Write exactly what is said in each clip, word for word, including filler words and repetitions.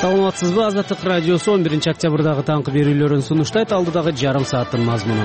Саламатсызбы? Азаттык радиосу он биринчи октябрдагы таңкы берүүлөрүн сунуштайт. Алдыдагы жарым сааттын мазмунун.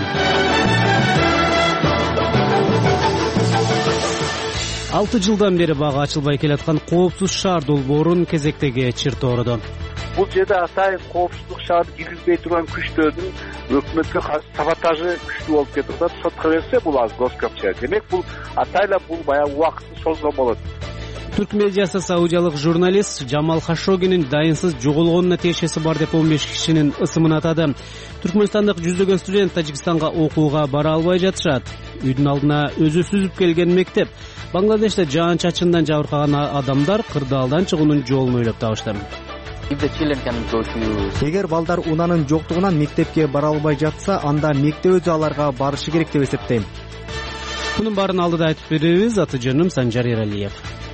алты жылдан бери бага ачылбай келаткан коопсуз шаар долбоорун кезектеги чыртоорудо. Бул жерде атайын коопсуздук шаарды киргизбей турган күчтөрдүн өкмөткө каршы саботажы күчтүү болуп кетип атат. Сотко берсе бул аз госкопча. Демек бул атайла бул баягы убакытты созгон болот. Түрк медиасы саудиялык журналист Жамал Хашогинин дайынсыз жоголгонуна тиешеси бар деп он беш кишинин ысымын атады. Түркмөнстандык жүздөгөн студент Тажикстанга окууга бара албай жатышат. Үйдүн алдына өзү сүзүп келген мектеп. Бангладеште жаан-чачындан жабыркаган адамдар кырдаалдан чыгуунун жолун ойлоп табышты. Эгер балдар унаанын жоктугунан мектепке бара албай жатса, анда мектеп өзү аларга барышы керек деп эсептейм. Мунун баарын алдыда айтып беребиз. Аты жөнүм Санжар Эралиев.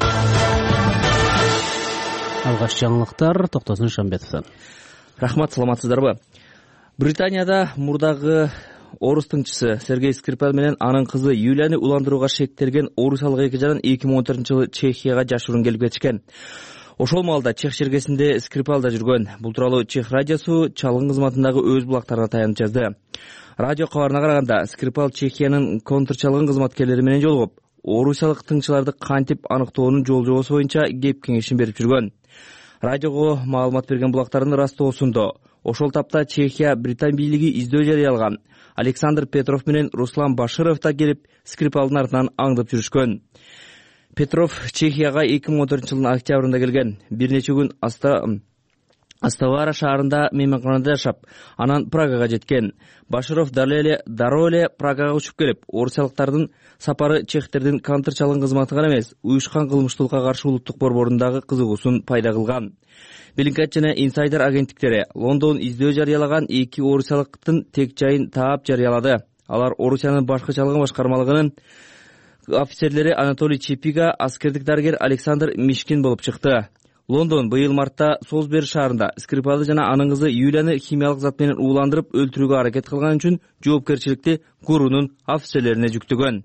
Алгаш жаңылыктар Токтосун Шамбетовдон. Рахмат, саламатсыздарбы? Британияда мурдагы орус тыңчысы Сергей Скрипаль менен анын кызы Юлияны уландырууга шектелген орусиялык эки жаран эки миң он төртүнчү жылы Чехияга жашыруун келип кетишкен. Ошол маалда Чех жергесинде Скрипаль да жүргөн. Бул тууралуу Чех радиосу чалгын кызматындагы өз булактарына таянып жазды. Радио кабарына караганда, Скрипаль Чехиянын контрчалгын кызматкерлери менен жолугуп, орусиялык тыңчыларды кантип аныктоонун жол жобосу боюнча кеп кеңешин берип жүргөн. Радиого маалымат берген булактардын растоосунда ошол тапта Чехия Британ бийлиги издөө жарыялаган. Александр Петров менен Руслан Баширов да келип Скрипалдын артынан аңдып жүрүшкөн. Петров Чехияга эки миң он төртүнчү жылдын октябрында келген. Бир нече күн аста Аставара шаарында мейманканада жашап, анан Прагага жеткен. Баширов дароо эле Прагага учуп келип, орусиялыктардын сапары чехтердин контрчалгын кызматы гана эмес, уюшкан кылмыштуулукка каршы улуттук борборундагы кызыгуусун пайда кылган. Bellingcat жана Insider агенттиктери Лондон издөө жарыялаган эки орусиялыктын тек жайын таап жарыялады. Алар Орусиянын башкы чалгын башкармалыгынын офицерлери Анатолий Чепига, аскердик дарыгер Александр Мишкин болуп чыкты. Лондон быйыл мартта Солсбери шаарында Скрипалды жана анын кызы Юлияны химиялык зат менен ууландырып өлтүрүүгө аракет кылган үчүн жоопкерчиликти ГУРунун офицерлерине жүктөгөн.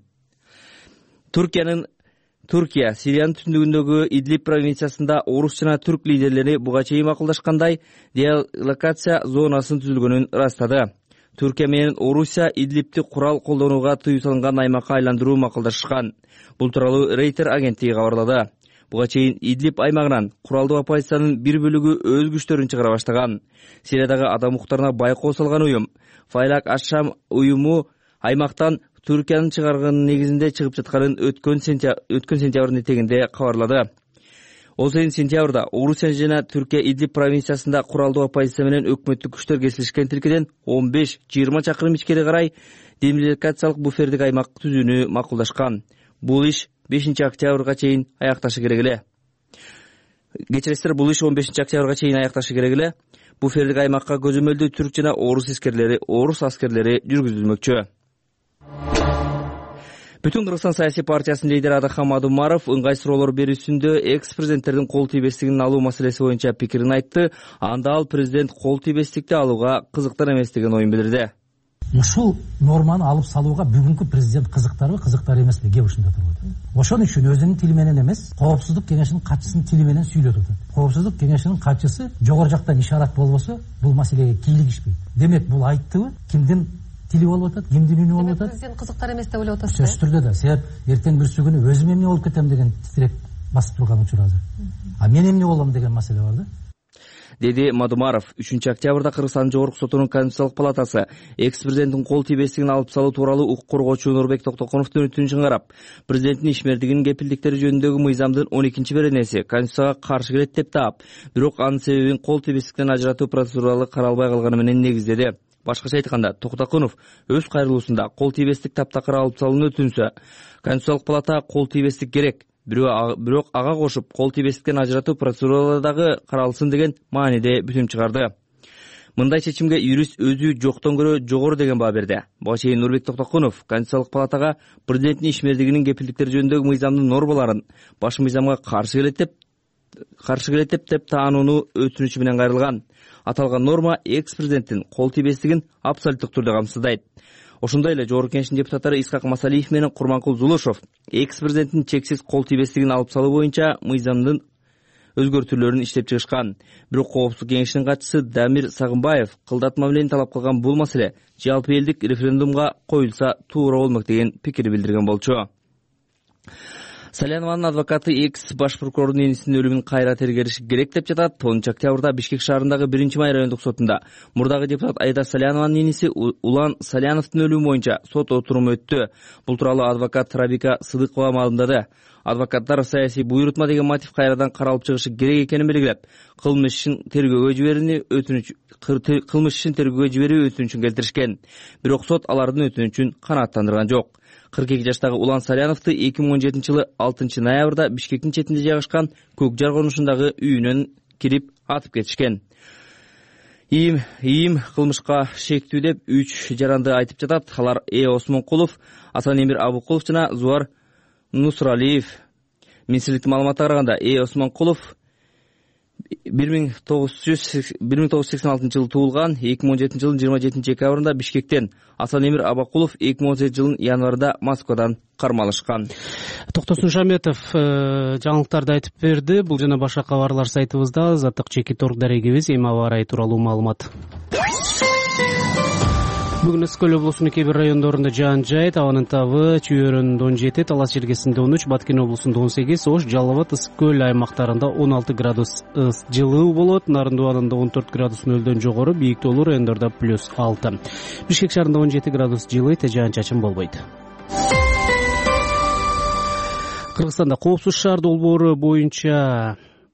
Туркиянын Туркия Сириянын түндүгүндөгү Идлиб провинциясында орус жана түрк лидерлери буга чейин макулдашкандай делокация зонасын түзүлгөнүн ырастады. Түркия менен Орусия Идлибти курал колдонууга тыюу салынган аймакка айландыруу макулдашкан. Бул тууралуу Рейтер агенттиги кабарлады. Буга чейин Идлиб аймагынан куралдуу оппозициянын бир бөлүгү өз күчтөрүн чыгара баштаган. Сириядагы адам укуктарына байкоо салган уюм Файлак Ашшам уюму аймактан Түркиянын чыгарган негизинде чыгып жатканын өткөн сентябрдын этегинде кабарлады. Ол сайын сентябрда Орусия жана Түркия Идлиб провинциясында куралдуу оппозиция менен өкмөттүк күчтөр кесилишкен тилкеден он беш жыйырма чакырым ичкери карай демилитаризациялык буфердик аймак түзүүнү макулдашкан. Бул иш бешинчи октябрга чейин аякташы керек эле. Кечиресиздер, бул иш он бешинчи октябрга чейин аякташы керек эле. Буфердик аймакка көзөмөлдүү түрк жана орус аскерлери, орус аскерлери жүргүзүлмөкчү. Бүтүн Кыргызстан саясий партиясынын лидери Адахам Мадумаров ыңгай суроолор берүүсүндө экс-президенттердин кол тийбестигин алуу маселеси боюнча пикирин айтты. Анда ал президент кол тийбестикти алууга кызыктар эмес деген оюн билдирди. Ушул норманы алып салууга бүгүнкү президент кызыктарбы, кызыктар эмеспи кеп ушунда турат. Ошон үчүн өзүнүн тили менен эмес, коопсуздук кеңешинин катчысынын тили менен сүйлөтүп атат. Коопсуздук кеңешинин катчысы жогору жактан ишарат болбосо, бул маселеге кийлигишпейт. Демек бул айттыбы, кимдин тили болуп атат, кимдин үнү болуп атат? Президент кызыктар эмес деп ойлоп атасыз. Сөзсүз түрдө да, себеп эртең бирсү күнү өзүм эмне болуп кетем деген титиреп басып турган учур азыр. А мен эмне болом деген маселе бар да. Деди Мадумаров. үчүнчү октябрда Кыргызстан Жогорку сотунун Конституциялык палатасы экс-президенттин кол тийбестигин алып салуу тууралуу укук коргоочу Нурбек Токтоконовдун өтүнүчүн карап, президенттин ишмердигинин кепилдиктери жөнүндөгү мыйзамдын он экинчи беренеси Конституцияга каршы келет деп таап, бирок анын себебин кол тийбестиктен ажыратуу процедуралары каралбай калганы менен негиздеди. Башкача айтканда, Токтоконов өз кайрылуусунда кол тийбестик таптакыр алып салууну өтүнсө, Конституциялык палата кол тийбестик керек, бирок ага кошуп кол тийбестиктен ажыратуу процедуралары дагы каралсын деген мааниде бүтүм чыгарды. Мындай чечимге юрист өзү жоктон көрө жогору деген баа берди. Буга чейин Нурбек Токтоконов Конституциялык палатага президенттин ишмердигинин кепилдиктери жөнүндөгү мыйзамдын нормаларын баш мыйзамга каршы келет деп каршы келет деп деп таанууну өтүнүчү менен кайрылган. Аталган норма экс-президенттин кол тийбестигин абсолюттук түрдө камсыздайт. Ошондой эле Жогорку Кеңештин депутаттары Исхак Масалиев менен Курманкул Зулушов экс-президенттин чексиз кол тийбестигин алып салуу боюнча мыйзамдын өзгөртүүлөрүн иштеп чыгышкан. Бирок Коопсуздук кеңешинин катчысы Дамир Сагынбаев кылдатма менен талап кылган бул маселе жалпы элдик референдумга коюлса туура болмок деген пикир билдирген болчу. Салянованын адвокаты экс баш прокурордун энесинин өлүмүн кайра тергериш керек деп жатат. онунчу октябрда Бишкек шаарындагы биринчи май райондук сотунда мурдагы депутат Айдар Салянованын энеси Улан Саляновдун өлүмү боюнча сот отуруму өттү. Бул тууралуу адвокат Рабика Сыдыкова маалымдады. Адвокаттар саясий буйрутма деген мотив кайрадан каралып чыгышы керек экенин белгилеп, кылмыш ишин тергөөгө жиберүүнү өтүнүч кылмыш ишин тергөөгө жиберүү өтүнүчүн келтиришкен. Бирок сот алардын өтүнүчүн канааттандырган жок. кырк эки жаштагы Улан Саляновду эки миң он жетинчи жылы алтынчы ноябрда Бишкектин четинде жайгашкан Көк Жар конушундагы үйүнөн кирип атып кетишкен. Ийим, ийим кылмышка шектүү деп үч жаранды айтып жатат. Алар Э Осмонкулов, Асан Эмир Абукулов жана Зуар Нусралиев. Министрликтин маалыматына караганда Э Осмонкулов бир миң тогуз жүз сексен алтынчы жылы туулган, эки миң он жетинчи жылдын жыйырма жетинчи декабрында Бишкектен, Асан Эмир Абакулов эки миң он сегизинчи жылдын январында Москвадан кармалышкан. Токтосун Шаметов жаңылыктарды айтып берди. Бул жана башка кабарлар сайтыбызда. Азаттык чекит орг дарегибиз. Эми аба ырайы тууралуу маалымат. Бүгүн Ысык-Көл облусунун кээ бир райондорунда жаан жайт, абанын табы Чүйөрүндө он жети, Талас Жергесинде он үч, Баткен облусунда он сегиз, Ош, Жалал Абад, Ысык-Көл аймактарында он алты градус жылуу болот. Нарын Дубанында он төрт градус нөлдөн жогору, бийиктүүлүү райондордо плюс алты. Бишкек шаарында он жети градус жылыйт, жаан чачын болбойт. Кыргызстанда Коопсуз шаар долбоору боюнча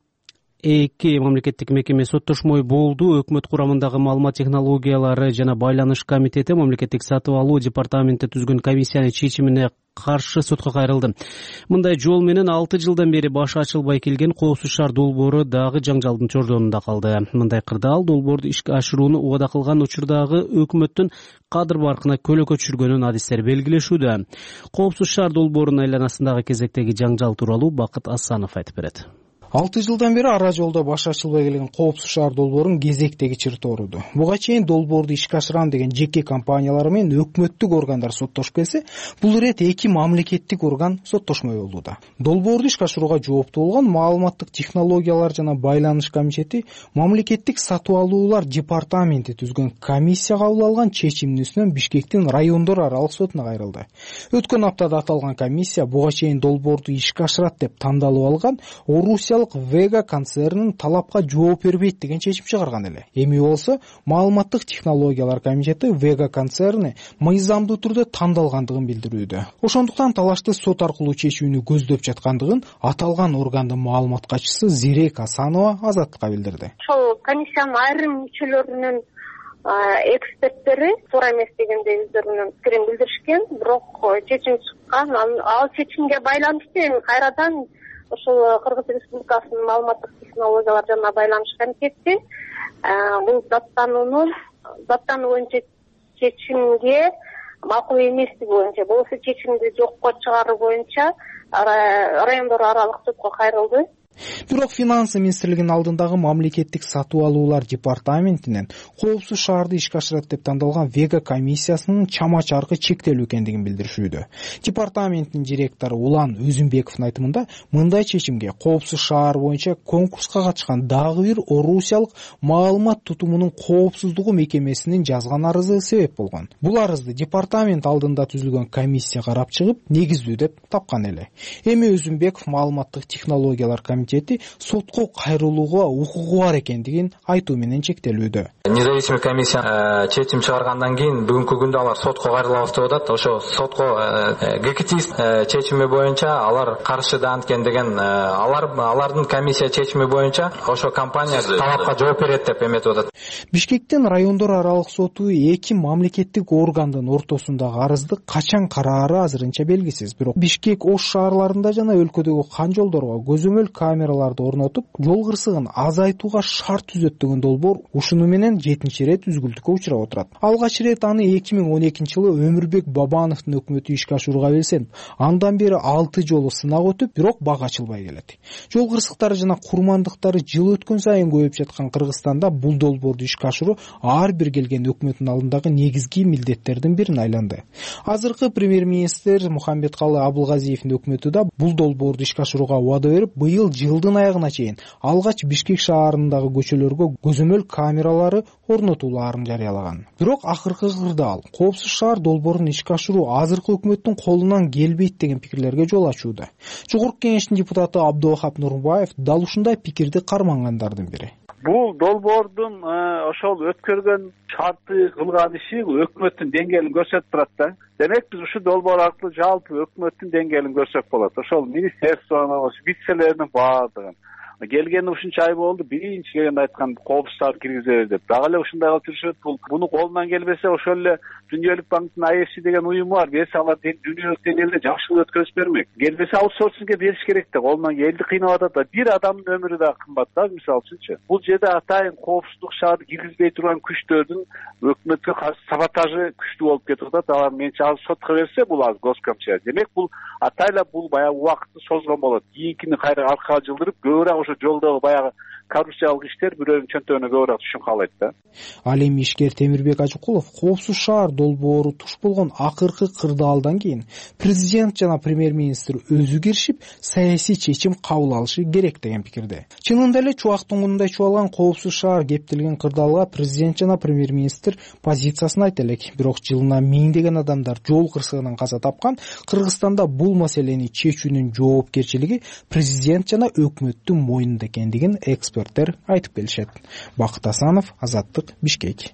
эки мамлекеттик мекеме соттошмой болду. Өкмөт курамындагы маалымат технологиялары жана байланыш комитети мамлекеттик сатып алуу департаменти түзгөн комиссиянын чечимине каршы сотко кайрылды. Мындай жол менен алты жылдан бери башы ачылбай келген Коопсуз шаар долбоору дагы жаңжалдын чордонунда калды. Мындай кырдаал долбоорду ишке ашырууну убада кылган учурдагы өкмөттүн кадыр баркына көлөкө түшүргөнүн адистер белгилешүүдө. Коопсуз шаар долбоорунун айланасындагы кезектеги жаңжал тууралуу Бакыт Асанов айтып берет. алты жылдан бери ара жолдо башы ачылбай келген Коопсуз шаар долбоорун кезектеги чыртып оруду. Буга чейин долбоорду ишке ашырам деген жеке компаниялар менен өкмөттүк органдар соттошуп келсе, бул ирет эки мамлекеттик орган соттошмой болууда. Долбоорду ишке ашырууга жооптуу болгон маалыматтык технологиялар жана байланыш комитети мамлекеттик сатып алуулар департаменти түзгөн комиссия кабыл алган чечимдин үстүнөн Бишкектин райондор аралык сотуна кайрылды. Өткөн аптада аталган комиссия буга чейин долбоорду ишке ашырат деп тандалып алган Орусиялык Вега концернинин талапка жооп бербейт деген чечим чыгарган эле. Эми болсо маалыматтык технологиялар комитети Вега концерни мыйзамдуу түрдө тандалгандыгын билдирүүдө. Ошондуктан талашты сот аркылуу чечүүнү көздөп жаткандыгын аталган органдын маалымат катчысы Зирек Асанова Азаттыкка билдирди. Ошол комиссиянын айрым мүчөлөрүнүн эксперттери туура эмес дегендей өздөрүнүн пикирин билдиришкен, бирок чечим чыккан. Ал чечимге байланыштуу эми кайрадан ошол Кыргыз Республикасынын маалыматтык технологиялар жана байланыш комитети бул даттанууну даттануу боюнча чечимге макул эместиги боюнча, болбосо чечимди жокко чыгаруу боюнча райондор аралык сотко кайрылды. Бирок финансы министрлигинин алдындагы мамлекеттик сатып алуулар департаментинен Коопсуз шаарды ишке ашырат деп тандалган Вега комиссиясынын чама чаркы чектелүү экендигин билдиришүүдө. Департаменттин директору Улан Өзүнбековдун айтымында мындай чечимге Коопсуз шаар боюнча конкурска катышкан дагы бир орусиялык маалымат тутумунун коопсуздугу мекемесинин жазган арызы себеп болгон. Бул арызды департамент алдында түзүлгөн комиссия карап чыгып, негиздүү деп тапкан эле. Эми Өзүнбеков маалыматтык технологиялар комитети сотко кайрылууга укугу бар экендигин айтуу менен чектелүүдө. Независимый комиссия чечим чыгаргандан кийин бүгүнкү күндө алар сотко кайрылабыз деп атат. Ошо сотко ГКТИС чечими боюнча алар каршы да анткени деген алар алардын комиссия чечими боюнча ошо компания талапка жооп берет деп эметип атат. Бишкектин райондор аралык соту эки мамлекеттик органдын ортосундагы арызды качан караары азырынча белгисиз. Бирок Бишкек, Ош шаарларында жана өлкөдөгү кан жолдорго көзөмөл камераларды орнотуп, жол кырсыгын азайтууга шарт түзөт деген долбоор ушуну менен жетинчи ирет үзгүлтүккө учурап отурат. Алгач ирет аны эки миң он экинчи жылы Өмүрбек Бабановдун өкмөтү ишке ашырууга белсенип, андан бери алты жолу сынак өтүп, бирок бага ачылбай келет. Жол кырсыктары жана курмандыктары жыл өткөн сайын көбөйүп жаткан Кыргызстанда бул долбоорду ишке ашыруу ар бир келген өкмөттүн алдындагы негизги милдеттердин бирине айланды. Азыркы премьер-министр Мухамбеткалы Абылгазиевдин өкмөтү да бул долбоорду ишке ашырууга убада берип, быйыл жылдын аягына чейин алгач Бишкек шаарындагы көчөлөргө көзөмөл камералары орнотулаарын жарыялаган. Бирок акыркы кырдаал коопсуз шаар долбоорун ишке ашыруу азыркы өкмөттүн колунан келбейт деген пикирлерге жол ачууда. Жогорку Кеңештин депутаты Абдувахап Нурбаев дал ушундай пикирди кармангандардын бири. Бул долбоордун ошол өткөргөн шарты кылган иши өкмөттүн деңгээлин көрсөтүп турат да. Демек биз ушу долбоор аркылуу жалпы өкмөттүн деңгээлин көрсөк болот. Ошол министрликтин, вице-лердин баардыгын келгени ушунча ай болду, биринчи келгенде айткан коопсуз шаар киргизебиз деп. Дагы эле ушундай кылып жүрүшөт. Бул муну колунан келбесе ошол эле Дүниөлүк банктын ай эф си деген уюму бар. Берсе алар дүйнөлүк деңгээлде жакшы өткөрүп бермек. Келбесе аутсорсингге бериш керек да. Колунан элди кыйнап атат да. Бир адамдын өмүрү да кымбат да, мисалы үчүнчү. Бул жерде атайын коопсуздук шаарды киргизбей турган күчтөрдүн өкмөткө каршы саботажы күчтүү болуп кетип атат. Алар менчи азыр сотко берсе, бул азыр госкомча. Демек бул атайла бул баягы убакытты созгон болот. Кийинкини кайра аркага жылдырып, көбүрөөк ошо жолдогу баягы коррупциялык иштер бирөөнүн чөнтөгүнө көбүрөөк түшүн каалайт да. Ал эми ишкер Темирбек Ажыкулов коопсуз шаар долбоору туш болгон акыркы кырдаалдан кийин президент жана премьер-министр өзү киришип, саясий чечим кабыл алышы керек деген пикирде. Чынында эле чубак туңгунундай чубалган коопсуз шаар кептелген кырдаалга президент жана премьер-министр позициясын айта элек. Бирок жылына миңдеген адамдар жол кырсыгынан каза тапкан Кыргызстанда бул маселени чечүүнүн жоопкерчилиги президент жана өкмөттүн мойнунда экендигин эксперттер айтып келишет. Бакыт Асанов, Азаттык, Бишкек.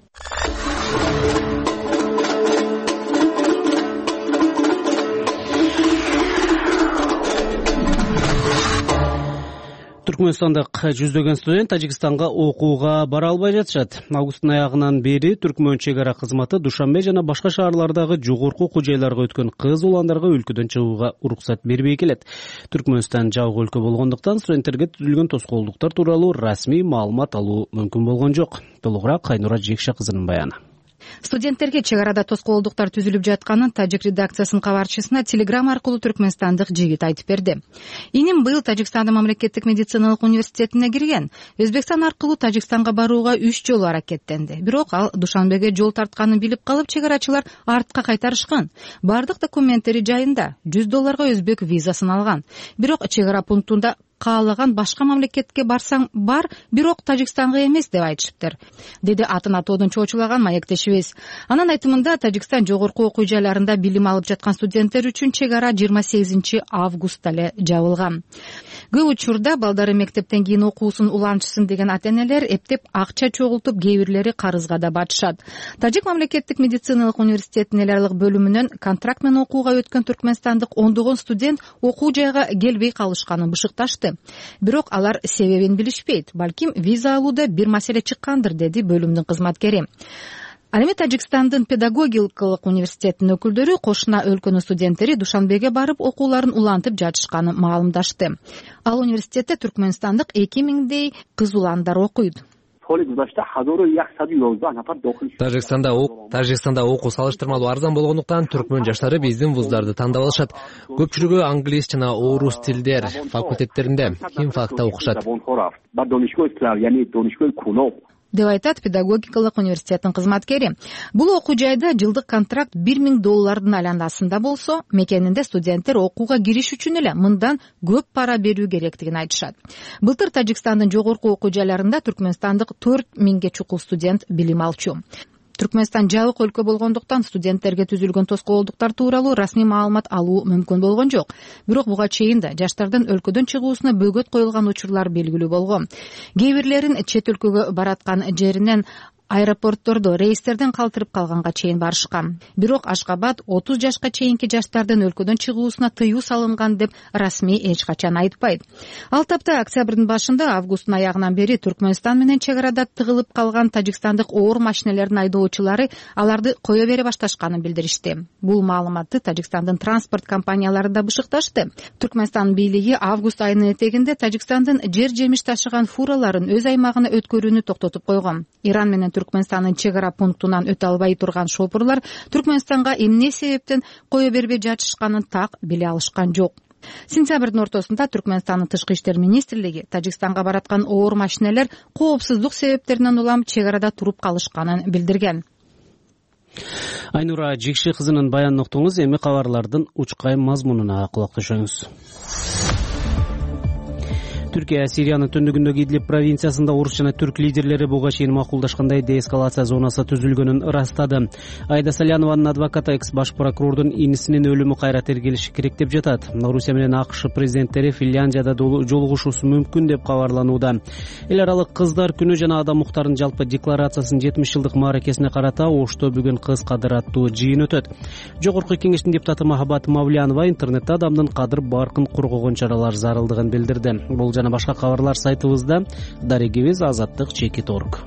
Түркмөнстандык жүздөгөн студент Тажикстанга окууга бара албай жатышат. Августтун аягынан бери Түркмөн чек ара кызматы Душанбе жана башка шаарлардагы жогорку окуу жайларга өткөн кыз уландарга өлкөдөн чыгууга уруксат бербей келет. Түркмөнстан жабык өлкө болгондуктан студенттерге түзүлгөн тоскоолдуктар тууралуу расмий маалымат алуу мүмкүн болгон жок. Толугураак Кайнура Жекше кызынын баяны. Студенттерге чек арада тоскоолдуктар түзүлүп жатканын Тажик редакциясынын кабарчысына телеграм аркылуу түркмөнстандык жигит айтып берди. Иним быйыл Тажикстандын мамлекеттик медициналык университетине кирген. Өзбекстан аркылуу Тажикстанга барууга үч жолу аракеттенди. Бирок ал Душанбеге жол тартканын билип калып, чек арачылар артка кайтарышкан. Бардык документтери жайында, жүз долларга өзбек визасын алган. Бирок чек ара пунктунда каалаган башка мамлекетке барсаң бар, бирок Тажикстанга эмес деп айтышыптыр, деди атын атоодон чоочулаган маектешибиз. Анын айтымында Тажикстан жогорку окуу жайларында билим алып жаткан студенттер үчүн чек ара жыйырма сегизинчи августта эле жабылган. Көп учурда балдары мектептен кийин окуусун улантышсын деген ата-энелер эптеп акча чогултуп, кээ бирлери карызга да батышат. Тажик мамлекеттик медициналык университетинин эл аралык бөлүмүнөн контракт менен окууга өткөн түркмөнстандык ондогон студент окуу жайга келбей калышканын бышыкташты. Бирок алар себебин билишпейт. Балким виза алууда бир маселе чыккандыр, деди бөлүмдүн кызматкери. Ал эми Тажикстандын педагогикалык университетинин өкүлдөрү кошуна өлкөнүн студенттери Душанбеге барып окууларын улантып жатышканын маалымдашты. Ал университетте түркмөнстандык эки миңдей кыз уландар окуйт. Тажикстанда Тажикстанда окуу салыштырмалуу арзан болгондуктан түркмөн жаштары биздин вуздарды тандап алышат. Көпчүлүгү англис жана орус тилдер факультеттеринде, химфакта окушат, деп айтат педагогикалык университеттин кызматкери. Бул окуу жайда жылдык контракт бир миң доллардын айланасында болсо, мекенинде студенттер окууга кириш үчүн эле мындан көп пара берүү керектигин айтышат. Былтыр Тажикстандын жогорку окуу жайларында түркмөнстандык төрт миңге чукул студент билим алчу. Түркмөнстан жабык өлкө болгондуктан студенттерге түзүлгөн тоскоолдуктар тууралуу расмий маалымат алуу мүмкүн болгон жок. Бирок буга чейин да жаштардын өлкөдөн чыгуусуна бөгөт коюлган учурлар белгилүү болгон. Кээ бирлерин чет өлкөгө бараткан жеринен аэропорттордо рейстерден калтырып калганга чейин барышкан. Бирок Ашкабад отуз жашка чейинки жаштардын өлкөдөн чыгуусуна тыюу салынган деп расмий эч качан айтпайт. Ал тапта октябрдын башында, августтун аягынан бери Түркмөнстан менен чек арада тыгылып калган тажикстандык оор машинелердин айдоочулары аларды кое бере башташканын билдиришти. Бул маалыматты Тажикстандын транспорт компаниялары да бышыкташты. Түркмөнстан бийлиги август айынын этегинде Тажикстандын жер жемиш ташыган фураларын өз аймагына өткөрүүнү токтотуп койгон. Иран менен Түркмөнстандын чек ара пунктунан өтө албай турган шопурлар Түркмөнстанга эмне себептен кое бербей жатышканын так биле алышкан жок. Сентябрдын ортосунда Түркмөнстандын тышкы иштер министрлиги Тажикстанга бараткан оор машинелер коопсуздук себептеринен улам чек арада туруп калышканын билдирген. Айнура Жекше кызынын баянын уктуңуз. Эми кабарлардын учкай мазмунуна кулак түшөңүз. Түркия Сириянын түндүгүндөгү Идлиб провинциясында орус жана түрк лидерлери буга чейин макулдашкандай деэскалация зонасы түзүлгөнүн ырастады. Айда Салянованын адвокаты экс баш прокурордун инисинин өлүмү кайра тергелиши керек деп жатат. Орусия менен АКШ президенттери Финляндияда жолугушуусу мүмкүн деп кабарланууда. Эл аралык кыздар күнү жана адам укуктарынын жалпы декларациясынын жетимиш жылдык мааракесине карата Ошто бүгүн кыз кадыр аттуу жыйын өтөт. Жогорку кеңештин депутаты Махабат Мавлянова интернетте адамдын кадыр баркын коргогон чаралар зарылдыгын билдирди. Бул жана башка кабарлар сайтыбызда. Дарегибиз Азаттык чекит точка орг.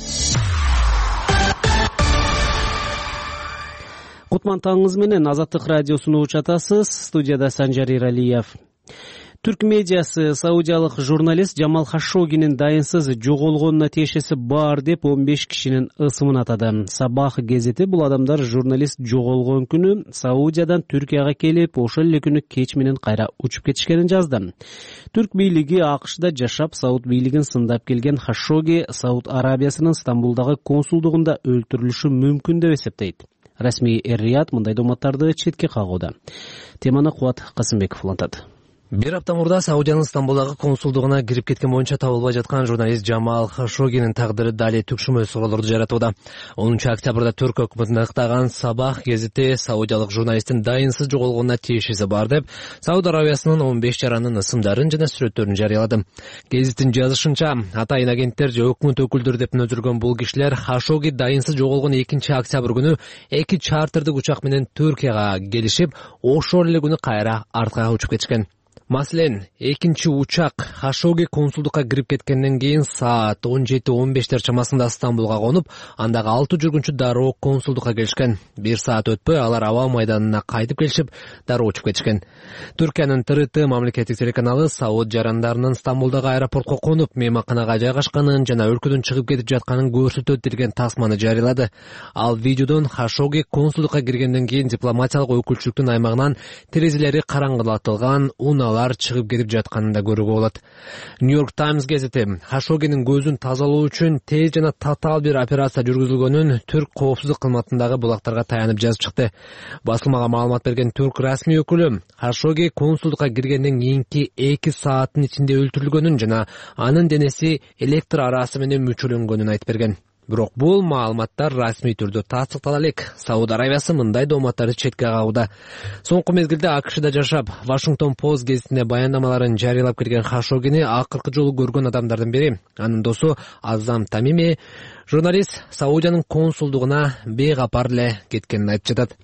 Кутман таңыңыз менен Азаттык радиосуну учатасыз. Студияда Санжар Иралиев. Түрк медиасы саудиялык журналист Жамал Хашогинин дайынсыз жоголгонуна тиешеси бар деп он беш кишинин ысымын атады. Сабах гезити бул адамдар журналист жоголгон күнү Саудиядан Түркияга келип, ошол эле күнү кеч менен кайра учуп кетишкенин жазды. Түрк бийлиги АКШда жашап, Сауд бийлигин сындап келген Хашоги Сауд Арабиясынын Стамбулдагы консулдугунда өлтүрүлүшү мүмкүн деп эсептейт. Расмий Эр-Рияд мындай доматтарды четке кагууда. Теманы Кубат Касымбеков улантат. Бир апта мурда Саудиянын Стамбулдагы консулдугуна кирип кеткен боюнча табылбай жаткан журналист Жамал Хашогинин тагдыры дали түкшүмө суроолорду жаратууда. онунчу октябрда Түрк өкмөтүн ыктаган Сабах гезити саудиялык журналисттин дайынсыз жоголгонуна тиешеси бар деп Сауд Арабиясынын он беш жаранын ысымдарын жана сүрөттөрүн жарыялады. Гезиттин жазышынча, атайын агенттер же өкмөт өкүлдөрү деп нөзүргөн бул кишилер Хашоги дайынсыз жоголгон экинчи октябрь күнү эки чартердик учак менен Түркияга келишип, ошол эле күнү кайра артка учуп кетишкен. Маселен, экинчи учак Хашоги консулдукка кирип кеткенден кийин саат он жети он бештер чамасында Стамбулга конуп, андагы алты жүргүнчү дароо консулдукка келишкен. Бир саат өтпөй алар аба майданына кайтып келишип, дароо учуп кетишкен. Түркиянын Т Р Т мамлекеттик телеканалы Сауд жарандарынын Стамбулдагы аэропортко конуп, мейманканага жайгашканын жана өлкөдөн чыгып кетип жатканын көрсөтөт деген тасманы жарыялады. Ал видеодон Хашоги консулдукка киргенден кийин дипломатиялык өкүлчүлүктүн аймагынан терезелери караңгылатылган, унаалар чыгып кетип жатканын да көрүүгө болот. Нью-Йорк Таймс гезити Хашогинин көзүн тазалоо үчүн тез жана татаал бир операция жүргүзүлгөнүн Түрк коопсуздук кызматындагы булактарга таянып жазып чыкты. Басылмага маалымат берген Түрк расмий өкүлү Хашоги консулдукка киргенден кийинки эки сааттын ичинде өлтүрүлгөнүн жана анын денеси электр арасы менен мүчөлөнгөнүн айтып берген. Бирок бул маалыматтар расмий түрдө тастыктала элек. Сауд Арабиясы мындай дооматтарды четке кагууда. Соңку мезгилде АКШда жашап, Вашингтон Пост гезитине баяндамаларын жарыялап кирген Хашогини акыркы жолу көргөн адамдардын бири. Анын досу Азам Тамими журналист Саудиянын консулдугуна бейкапар эле кеткенин айтып жатат.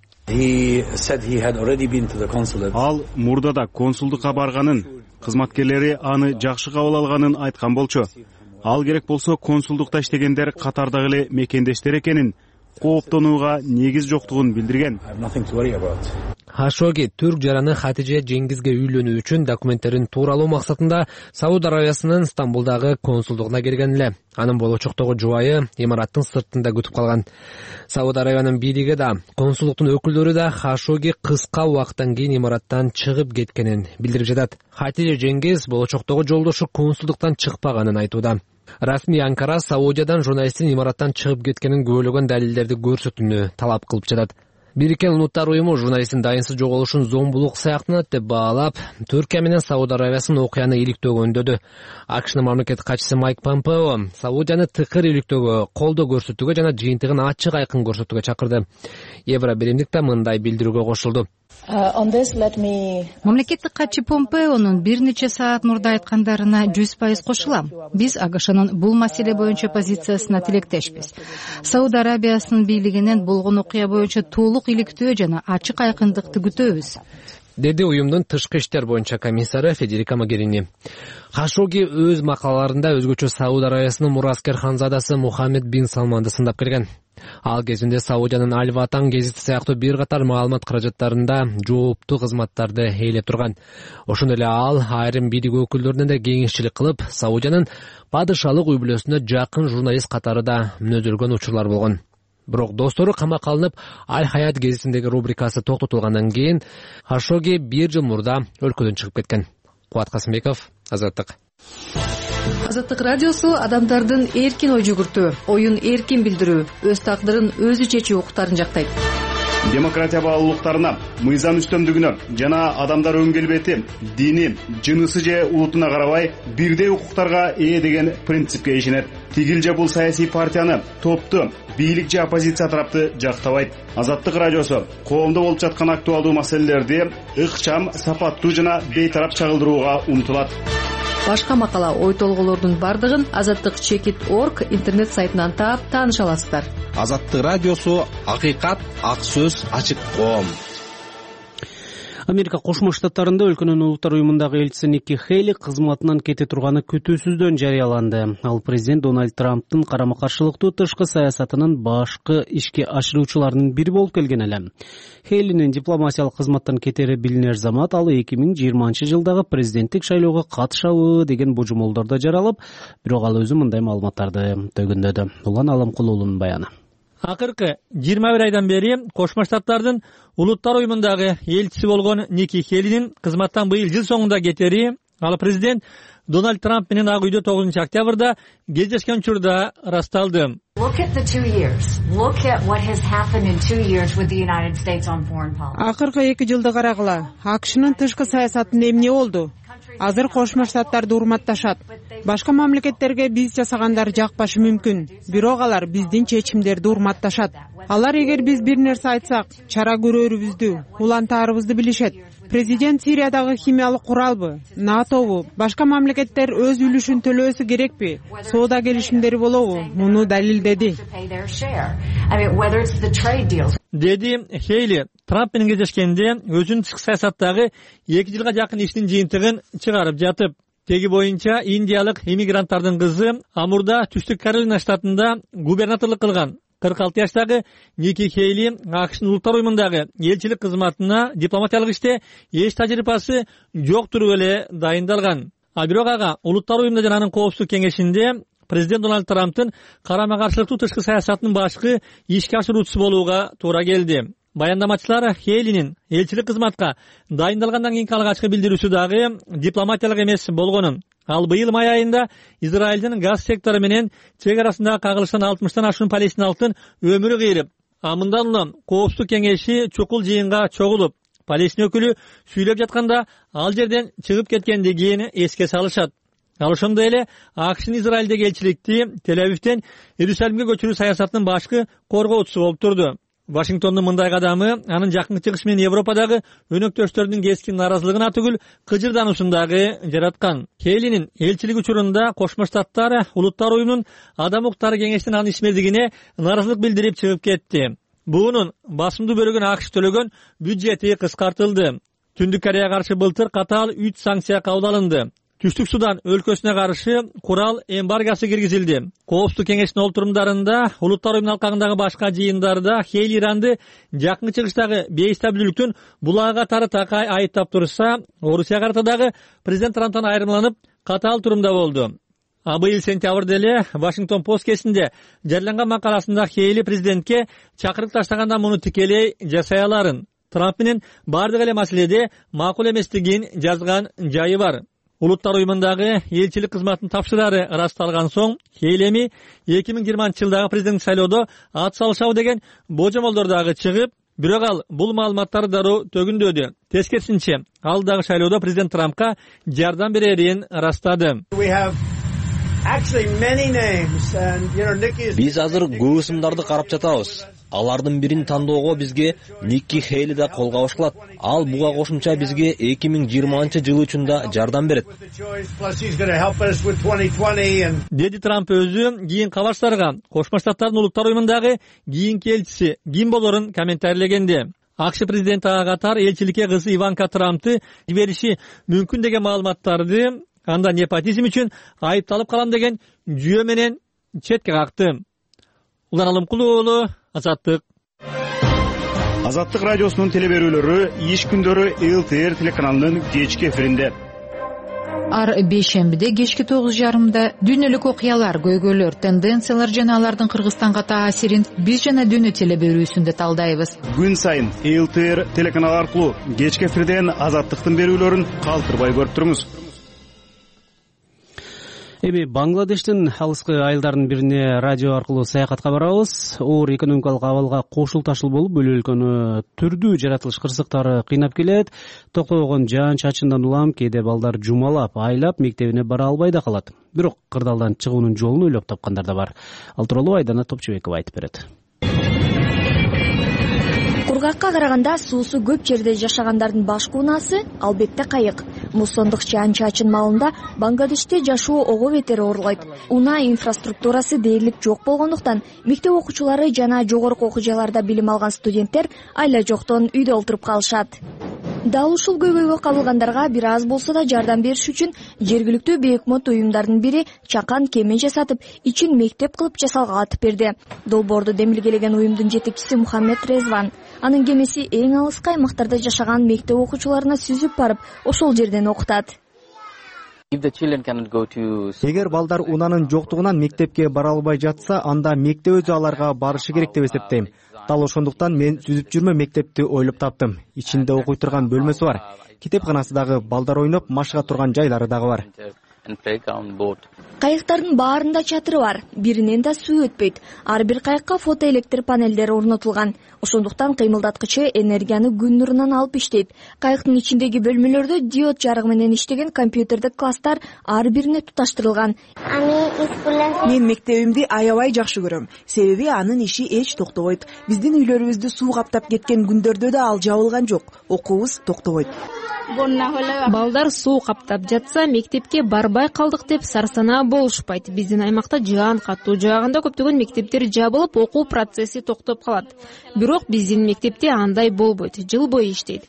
Ал мурдада консулдукка барганын, кызматкерлери аны жакшы кабыл алганын айткан болчу. Ал керек болсо консулдукта иштегендер катардагы эле мекендештер экенин, кооптонууга негиз жоктугун билдирген. Хашоги түрк жараны Хатиже Жеңгизге үйлөнүү үчүн документтерин тууралоо максатында Сауд Арабиясынын Стамбулдагы консулдугуна келген эле. Анын болочоктогу жубайы имараттын сыртында күтүп калган. Сауд Арабиянын бийлиги да, консулдуктун өкүлдөрү да Хашоги кыска убакыттан кийин имараттан чыгып кеткенин билдирип жатат. Хатиже Жеңгиз болочоктогу жолдошу консулдуктан чыкпаганын айтууда. Расмий Анкара Саудиядан журналисттин имараттан чыгып кеткенин күбөлөгөн далилдерди көрсөтүүнү талап кылып жатат. Бириккен Улуттар уюму журналисттин дайынсыз жоголушун зомбулук сыяктанат деп баалап, Түркия менен Сауд Арабиясынын окуяны иликтөөгө үндөдү. АКШнын мамлекеттик катчысы Майк Помпео Саудияны тыкыр иликтөөгө, колдоо көрсөтүүгө жана жыйынтыгын ачык айкын көрсөтүүгө чакырды. Евро биримдик да мындай билдирүүгө кошулду. Мамлекеттик катчы Помпеонун бир нече саат мурда айткандарына жүз пайыз кошулам. Биз АКШнын бул маселе боюнча позициясына тилектешпиз. Сауд Арабиясынын бийлигинен болгон окуя боюнча толук иликтөө жана ачык айкындыкты күтөбүз, деди уюмдун тышкы иштер боюнча комиссары Федерика Могерини. Хашоги өз макалаларында өзгөчө Сауд Арабиясынын мураскер ханзадасы Мухаммед бин Салманды сындап келген. Ал кезинде Саудиянын Аль-Ватан гезити сыяктуу бир катар маалымат каражаттарында жооптуу кызматтарды ээлеп турган. Ошондой эле ал айрым бийлик өкүлдөрүнө да кеңешчилик кылып, Саудиянын падышалык үй бүлөсүнө жакын журналист катары да мүнөзөлгөн учурлар болгон. Бирок достору камакка алынып, Аль-Хаят гезитиндеги рубрикасы токтотулгандан кийин Хашоги бир жыл мурда өлкөдөн чыгып кеткен. Кубат Касымбеков, Азаттык. Азаттык радиосу адамдардын эркин ой жүгүртүү, оюн эркин билдирүү, өз тагдырын өзү чечүү укуктарын жактайт. демократия баалуулуктарына, мыйзам үстөмдүгүнө жана адамдар өң келбети, дини, жынысы же улутуна карабай бирдей укуктарга ээ деген принципке ишенет. Тигил же бул саясий партияны, топту, бийлик же оппозиция тарапты жактабайт. Азаттык радиосу коомдо болуп жаткан актуалдуу маселелерди ыкчам, сапаттуу жана бейтарап чагылдырууга умтулат. Башка макала, ой толголордун бардыгын азаттык чекит орг интернет сайтынан таап тааныша аласыздар. Азаттык радиосу акыйкат, ак сөз, ачык коом. Америка Кошмо Штаттарында өлкөнүн улуттар уюмундагы элчиси Никки Хейли кызматынан кете турганы күтүүсүздөн жарыяланды. Ал президент Дональд Трамптын карама-каршылыктуу тышкы саясатынын башкы ишке ашыруучуларынын бири болуп келген эле. Хейлинин дипломатиялык кызматтан кетери билинер замат ал эки миң жыйырманчы жылдагы президенттик шайлоого катышабы деген божомолдордо жаралып, бирок ал өзү мындай маалыматтарды төгүндөдү. Улан Аламкулуулунун баяны. Акыркы жыйырма бир айдан бери Кошмо Штаттардын улуттар уюмундагы элчиси болгон Никки Хейлинин кызматтан быйыл жыл соңунда кетери ал президент Дональд Трамп менен Ак үйдө тогузунчу октябрда кездешкен учурда ырасталды. Акыркы эки жылды карагыла. АКШнын тышкы саясатында эмне болду? Азыр Кошмо Штаттарды урматташат. Башка мамлекеттерге биз жасагандар жакпашы мүмкүн, бирок алар биздин чечимдерди урматташат. Алар эгер биз бир нерсе айтсак, чара көрөрүбүздү, улантаарыбызды билишет. Президент Сириядагы химиялык куралбы, НАТОбу, башка мамлекеттер өз үлүшүн төлөөсү керекпи? Соода келишимдери болобу? Муну далилдеди. Деди Хейли Трамп менен кездешкенде өзүнүн тышкы саясаттагы эки жылга жакын иштин жыйынтыгын чыгарып жатып, теги боюнча индиялык иммигранттардын кызы Амурда Түштүк Каролина штатында губернаторлук кылган. кырк алты жаштагы Никки Хейли АКШнын улуттар уюмундагы элчилик кызматына дипломатиялык иште эч тажрыйбасы жок туруп эле дайындалган. А бирок ага улуттар уюмунда жана анын коопсуздук кеңешинде президент Дональд Трамптын карама-каршылыктуу тышкы саясатынын башкы ишке ашыруучусу болууга туура келди. Баяндамачылар Хейлинин элчилик кызматка дайындалгандан кийинки алгачкы билдирүүсү дагы дипломатиялык эмес болгонун. Ал быйыл май айында Израилдин газ сектору менен чек арасындагы кагылыштан алтымыштан ашуун палестиналыктын өмүрү кыйрып, а мындан улам коопсуздук кеңеши чукул жыйынга чогулуп, Палестина өкүлү сүйлөп жатканда ал жерден чыгып кеткендигин эске салышат. Ал ошондой эле АКШнын Израилдеги элчиликти Тель-Авивден Иерусалимге көчүрүү саясатынын башкы коргоочусу болуп турду. Вашингтондун мындай кадамы анын жакынкы чыгыш менен Европадагы өнөктөштөрдүн кескин нааразылыгына түгүл кыжырдануусун дагы жараткан. Хейлинин элчилик учурунда Кошмо Штаттар улуттар уюмунун адам укуктары кеңешинин анын ишмердигине нааразылык билдирип чыгып кетти. Буунун басымдуу бөлүгүн АКШ төлөгөн бюджети кыскартылды. Түндүк Кореяга каршы былтыр катаал үч санкция кабыл алынды. Түштүк Судан өлкөсүнө каршы курал эмбаргасы киргизилди. Коопсуздук кеңешинин олтурумдарында, улуттар уюмунун алкагындагы башка жыйындарда Хейли Иранды жакынкы чыгыштагы бейстабилдүүлүктүн булагы катары такай айыптап турса, Орусияга карата дагы президент Трамптан айырмаланып, катаал турумда болду. А быйыл сентябрда эле Вашингтон Пост кезинде жарыяланган макаласында Хейли президентке чакырык таштаганда муну тикелей жасай аларын, Трамп менен бардык эле маселеде макул эместигин жазган жайы бар. Улуттар уюмундагы элчилик кызматынын тапшырары ырасталган соң, Хейлеми эки миң жыйырманчы жылдагы президенттик шайлоодо ат салышабы деген божомолдор дагы чыгып, бирок ал бул маалыматтарды дароо төгүндөдү. Тескерисинче, ал дагы шайлоодо президент Трампка жардам берерин ырастады. Биз азыр көп ысымдарды карап жатабыз. Алардын бирин тандоого бизге Никки Хейли да колго алыш кылат. Ал буга кошумча бизге эки миң жыйырманчы жыл үчүн да жардам берет. Деди Трамп өзү кийин кабарчыларга Кошмо Штаттардын улуттар уюмундагы кийинки элчиси ким болорун комментарийлегенде. АКШ президенти ага катар элчиликке кызы Иванка Трампты жибериши мүмкүн деген маалыматтарды анда непотизм үчүн айыпталып калам деген жүйө менен четке какты. Улан Алымкулуу, Азаттык. Азаттык радиосунун телеберүүлөрү иш күндөрү эл ти эр телеканалынын кечки эфиринде. Ар бейшембиде кечки тогуз жарымда дүйнөлүк окуялар, көйгөйлөр, тенденциялар жана алардын Кыргызстанга таасирин биз жана дүйнө телеберүүсүндө талдайбыз. Күн сайын эл ти эр телеканалы аркылуу кечки эфирден Азаттыктын берүүлөрүн калтырбай көрүп туруңуз. Эми Бангладештин алыскы айылдарынын бирине радио аркылуу саякатка барабыз. Оор экономикалык абалга кошул ташыл болуп, өлкө өлкөнү түрдүү жаратылыш кырсыктары кыйнап келет. Токтобогон жаан-чачындан улам кээде балдар жумалап, айлап мектебине бара албай да калат. Бирок кырдаалдан чыгуунун жолун ойлоп тапкандар да бар. Ал тууралуу Айдана Топчубекова айтып берет. Кургакка караганда суусу көп жерде жашагандардын башкы унаасы албетте кайык. Муссондук жаан-чачын маалында Бангладеште жашоо ого бетер оорлойт. Унаа инфраструктурасы дээрлик жок болгондуктан мектеп окуучулары жана жогорку окуу жайларда билим алган студенттер айла жоктон үйдө олтуруп калышат. Дал ушул көйгөйгө кабылгандарга бир аз болсо да жардам бериш үчүн жергиликтүү бейөкмөт уюмдардын бири чакан кеме жасатып, ичин мектеп кылып жасалгатып берди. Долбоорду демилгелеген уюмдун жетекчиси Мухаммед Резван. Анын кемеси эң алыскы аймактарда жашаган мектеп окуучуларына сүзүп барып, ошол жерден окутат. Эгер балдар унаанын жоктугунан мектепке бара албай жатса, анда мектеп өзү аларга барышы керек деп эсептейм. Дал ошондуктан мен сүзүп жүрмө мектепти ойлоп таптым. Ичинде окуй турган бөлмөсү бар. Китепканасы дагы, балдар ойноп, машыга турган жайлары дагы бар. Кайыктардын баарында чатыры бар, биринен да суу өтпөйт. Ар бир кайыкка фотоэлектр панелдери орнотулган. Ошондуктан кыймылдаткычы энергияны күн нурунан алып иштейт. Кайыктын ичиндеги бөлмөлөрдө диод жарыгы менен иштеген компьютердик класстар ар бирине туташтырылган. Мен мектебимди аябай жакшы көрөм, себеби анын иши эч токтобойт. Биздин үйлөрүбүздү суу каптап кеткен күндөрдө да ал жабылган жок. Окуубуз токтобойт. Балдар суу каптап жатса, мектепке барбай калдык деп сарсанаа болушпайт. Биздин аймакта жаан катуу жааганда көптөгөн мектептер жабылып, окуу процесси токтоп калат. Бирок биздин мектепте андай болбойт. Жыл бою иштейт.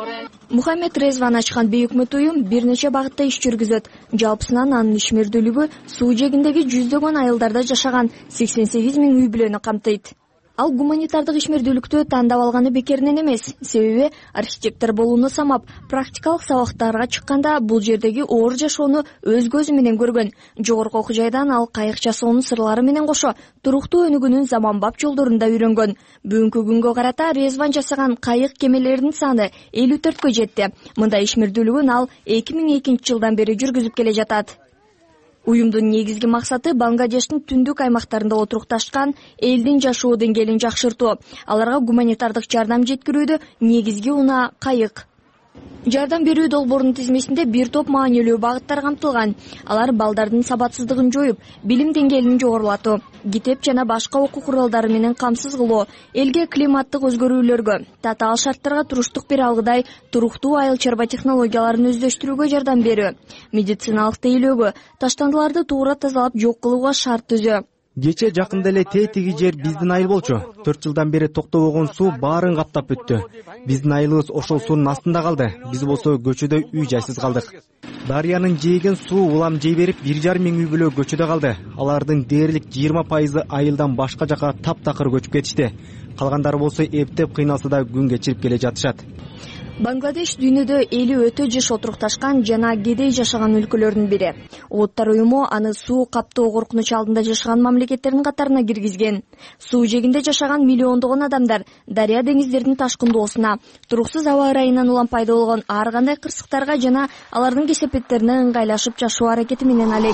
Мухаммед Резван ачкан бейөкмөт уюм бир нече багытта иш жүргүзөт. Жалпысынан анын ишмердүүлүгү суу жээгиндеги жүздөгөн айылдарда жашаган сексен сегиз миң үй бүлөнү камтыйт. Ал гуманитардык ишмердүүлүктү тандап алганы бекеринен эмес, себеби архитектор болууну самап, практикалык сабактарга чыкканда бул жердеги оор жашоону өз көзү менен көргөн. Жогорку окуу жайдан ал кайык жасоонун сырлары менен кошо туруктуу өнүгүүнүн заманбап жолдорун да үйрөнгөн. Бүгүнкү күнгө карата Резван жасаган кайык кемелеринин саны элүү төрткө жетти. Мындай ишмердүүлүгүн ал эки миң экинчи жылдан бери жүргүзүп келе жатат. Уюмдун негизги максаты Бангладештин түндүк аймактарында отурукташкан элдин жашоо деңгээлин жакшыртуу. Аларга гуманитардык жардам жеткирүүдө негизги унаа кайык. Жардам берүү долбоорунун тизмесинде бир топ маанилүү багыттар камтылган. Алар балдардын сабатсыздыгын жоюп, билим деңгээлин жогорулатуу, китеп жана башка окуу куралдары менен камсыз кылуу, элге климаттык өзгөрүүлөргө, татаал шарттарга туруштук бере алгыдай туруктуу айыл чарба технологияларын өздөштүрүүгө жардам берүү, медициналык тейлөөгө, таштандыларды туура тазалап жок кылууга шарт түзөө. Кече жакында эле тетиги жер биздин айыл болчу. төрт жылдан бери токтобогон суу баарын каптап бүттү. Биздин айылыбыз ошол суунун астында калды. Биз болсо көчөдө үй жайсыз калдык. Дарыянын жээген суу улам жей берип, бир жарым миң үй бүлө көчөдө калды. Алардын дээрлик жыйырма пайызы айылдан башка жака таптакыр көчүп кетишти. Калгандары болсо эптеп кыйналса да күн кечирип келе жатышат. Бангладеш дүйнөдө эли өтө жыш отурукташкан жана кедей жашаган өлкөлөрдүн бири. Улуттар уюму аны суу каптоо коркунучу алдында жашаган мамлекеттердин катарына киргизген. Суу жээгинде жашаган миллиондогон адамдар дарыя деңиздердин ташкындоосуна, туруксуз аба ырайынан улам пайда болгон ар кандай кырсыктарга жана алардын кесепеттерине ыңгайлашып жашоо аракети менен алек.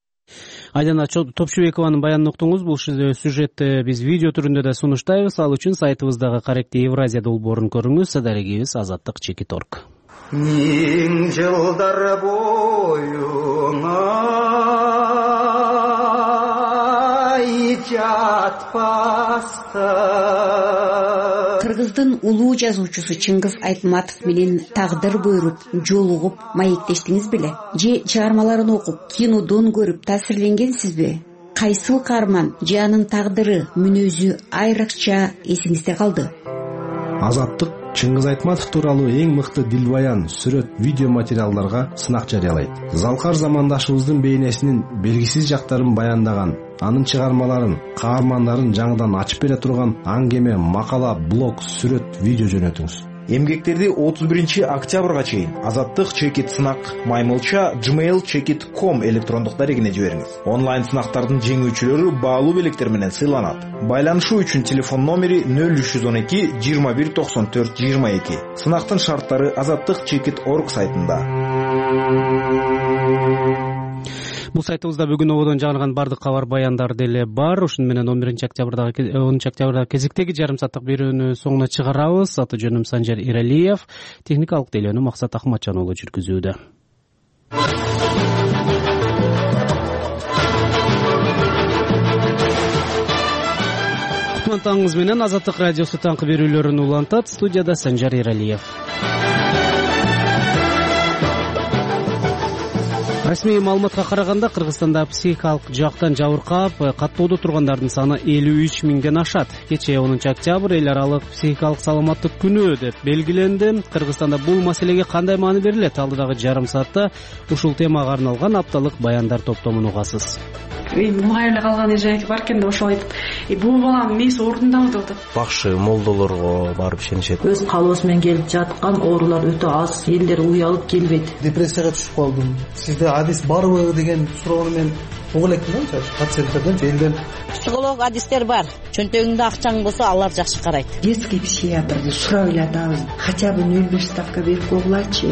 Айдана Топчубекованын баянын уктуңуз. Бул сюжетти биз видео түрүндө да сунуштайбыз. Ал үчүн сайтыбыздагы каректи Евразия долбоорун көрүңүз. Дарегибиз азаттык чекит точка орг. Миң жылдар боюна жатпаста. Кыргыздын улуу жазуучусу Чыңгыз Айтматов менен тагдыр буйруп, жолугуп, маектештиңиз беле? Же чыгармаларын окуп, кинодон көрүп таасирленгенсизби? Кайсыл каарман же анын тагдыры, мүнөзү айрыкча эсиңизде калды? Азаттык Чыңгыз Айтматов тууралуу эң мыкты дилбаян, сүрөт, видео материалдарга сынак жарыялайт. Залкар замандашыбыздын бейнесинин белгисиз жактарын баяндаган, анын чыгармаларын, каармандарын жаңыдан ачып бере турган аңгеме, макала, блог, сүрөт, видео жөнөтүңүз. Эмгектерди отуз биринчи октябрга чейин азаттык чекит сынак маймылча gmail chekit точка com электрондук дарегине жибериңиз. Онлайн сынактардын жеңүүчүлөрү баалуу белектер менен сыйланат. Байланышуу үчүн телефон номери нөл үч жүз он эки жыйырма бир токсон төрт жыйырма эки. Сынактын шарттары азаттык чекит точка орг сайтында. бул сайтыбызда бүгүн ободон жаңырган баардык кабар баяндар деле бар. Ушуну менен он биринчи октябрдагы онунчу октябрдагы кезектеги жарым сааттык берүүнү соңуна чыгарабыз. Аты жөнүм Санжар Иралиев, техникалык тейлөөнү Максат Ахматжан уулу жүргүзүүдө. Таңыңыз менен Азаттык радиосу таңкы берүүлөрүн улантат. Студияда Санжар Иралиев. Расмий маалыматка караганда Кыргызстанда психикалык жактан жабыркап, каттоодо тургандардын саны элүү үч миңден ашат. Кечээ онунчу октябрь эл аралык психикалык саламаттык күнү деп белгиленди. Кыргызстанда бул маселеге кандай маани берилет? Алдыдагы жарым саатта ушул темага арналган апталык баяндар топтомун угасыз. Мугайрда калган эже бар экен деп ошол айтып, бул баланын мээси ордундабы деп атат. Бакшы молдолорго барып ишенишет. Өз калыбы менен келип жаткан оорулар өтө аз, элдер уялып келбейт. Депрессияга түшүп калдым. Сизде адис барбы деген суроону мен угуп электим да, пациенттерден, элден. Психолог адистер бар. Чөнтөгүңдө акчаң болсо, алар жакшы карайт. Детский психиатрды сурап эле атабыз. Хотя бы ноль беш ставка берип койгулачы.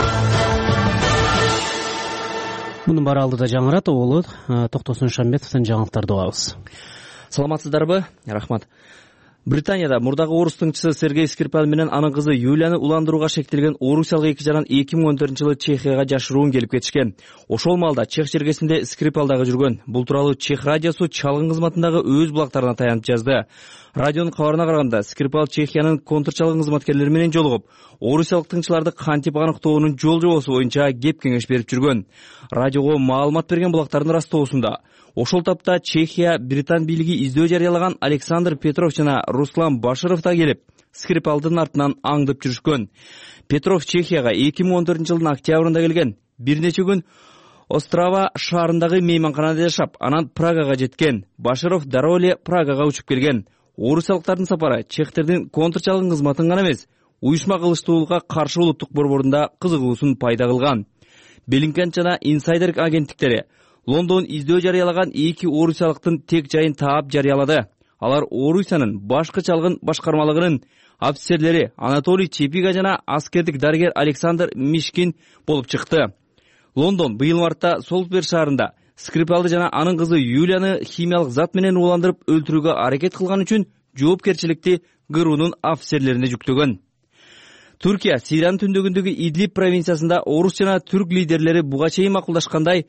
Мунун баары алдыда жаңырат, оолу Токтосун Шамбетовдун жаңылыктарды угабыз. Саламатсыздарбы? Рахмат. Британияда мурдагы орус тыңчысы Сергей Скрипаль менен анын кызы Юлияны уландырууга шектелген орусиялык эки жаран эки миң он төртүнчү жылы Чехияга жашыруун келип кетишкен. Ошол маалда Чех жергесинде Скрипаль дагы жүргөн. Бул тууралуу Чех радиосу чалгын кызматындагы өз булактарына таянып жазды. Радионун кабарына караганда Скрипаль Чехиянын контрчалгын кызматкерлери менен жолугуп, орусиялык тыңчыларды кантип аныктоонун жол жобосу боюнча кеп кеңеш берип жүргөн. Радиого маалымат берген булактардын растоосунда ошол тапта Чехия Британ бийлиги издөө жарыялаган Александр Петров жана Руслан Баширов да келип, Скрипалдын артынан аңдып жүрүшкөн. Петров Чехияга эки миң он төртүнчү жылдын октябрында келген. Бир нече күн Острава шаарындагы мейманканада жашап, анан Прагага жеткен. Баширов дароо эле Прагага учуп келген. Орусиялыктардын сапары чехтердин контрчалгын кызматын гана эмес, уюшма кылычтуулукка каршы улуттук борборунда кызыгуусун пайда кылган. Беллингем жана Инсайдер агенттиктери Лондон издөө жарыялаган эки орусиялыктын тек жайын таап жарыялады. Алар Орусиянын башкы чалгын башкармалыгынын офицерлери Анатолий Чепига жана аскердик дарыгер Александр Мишкин болуп чыкты. Лондон быйыл мартта Солсберг шаарында Скрипалды жана анын кызы Юлияны химиялык зат менен уландырып өлтүрүүгө аракет кылган үчүн жоопкерчиликти ГРУнун офицерлерине жүктөгөн. Түркия Сириянын түндөгүндөгү Идлиб провинциясында орус жана түрк лидерлери буга чейин макулдашкандай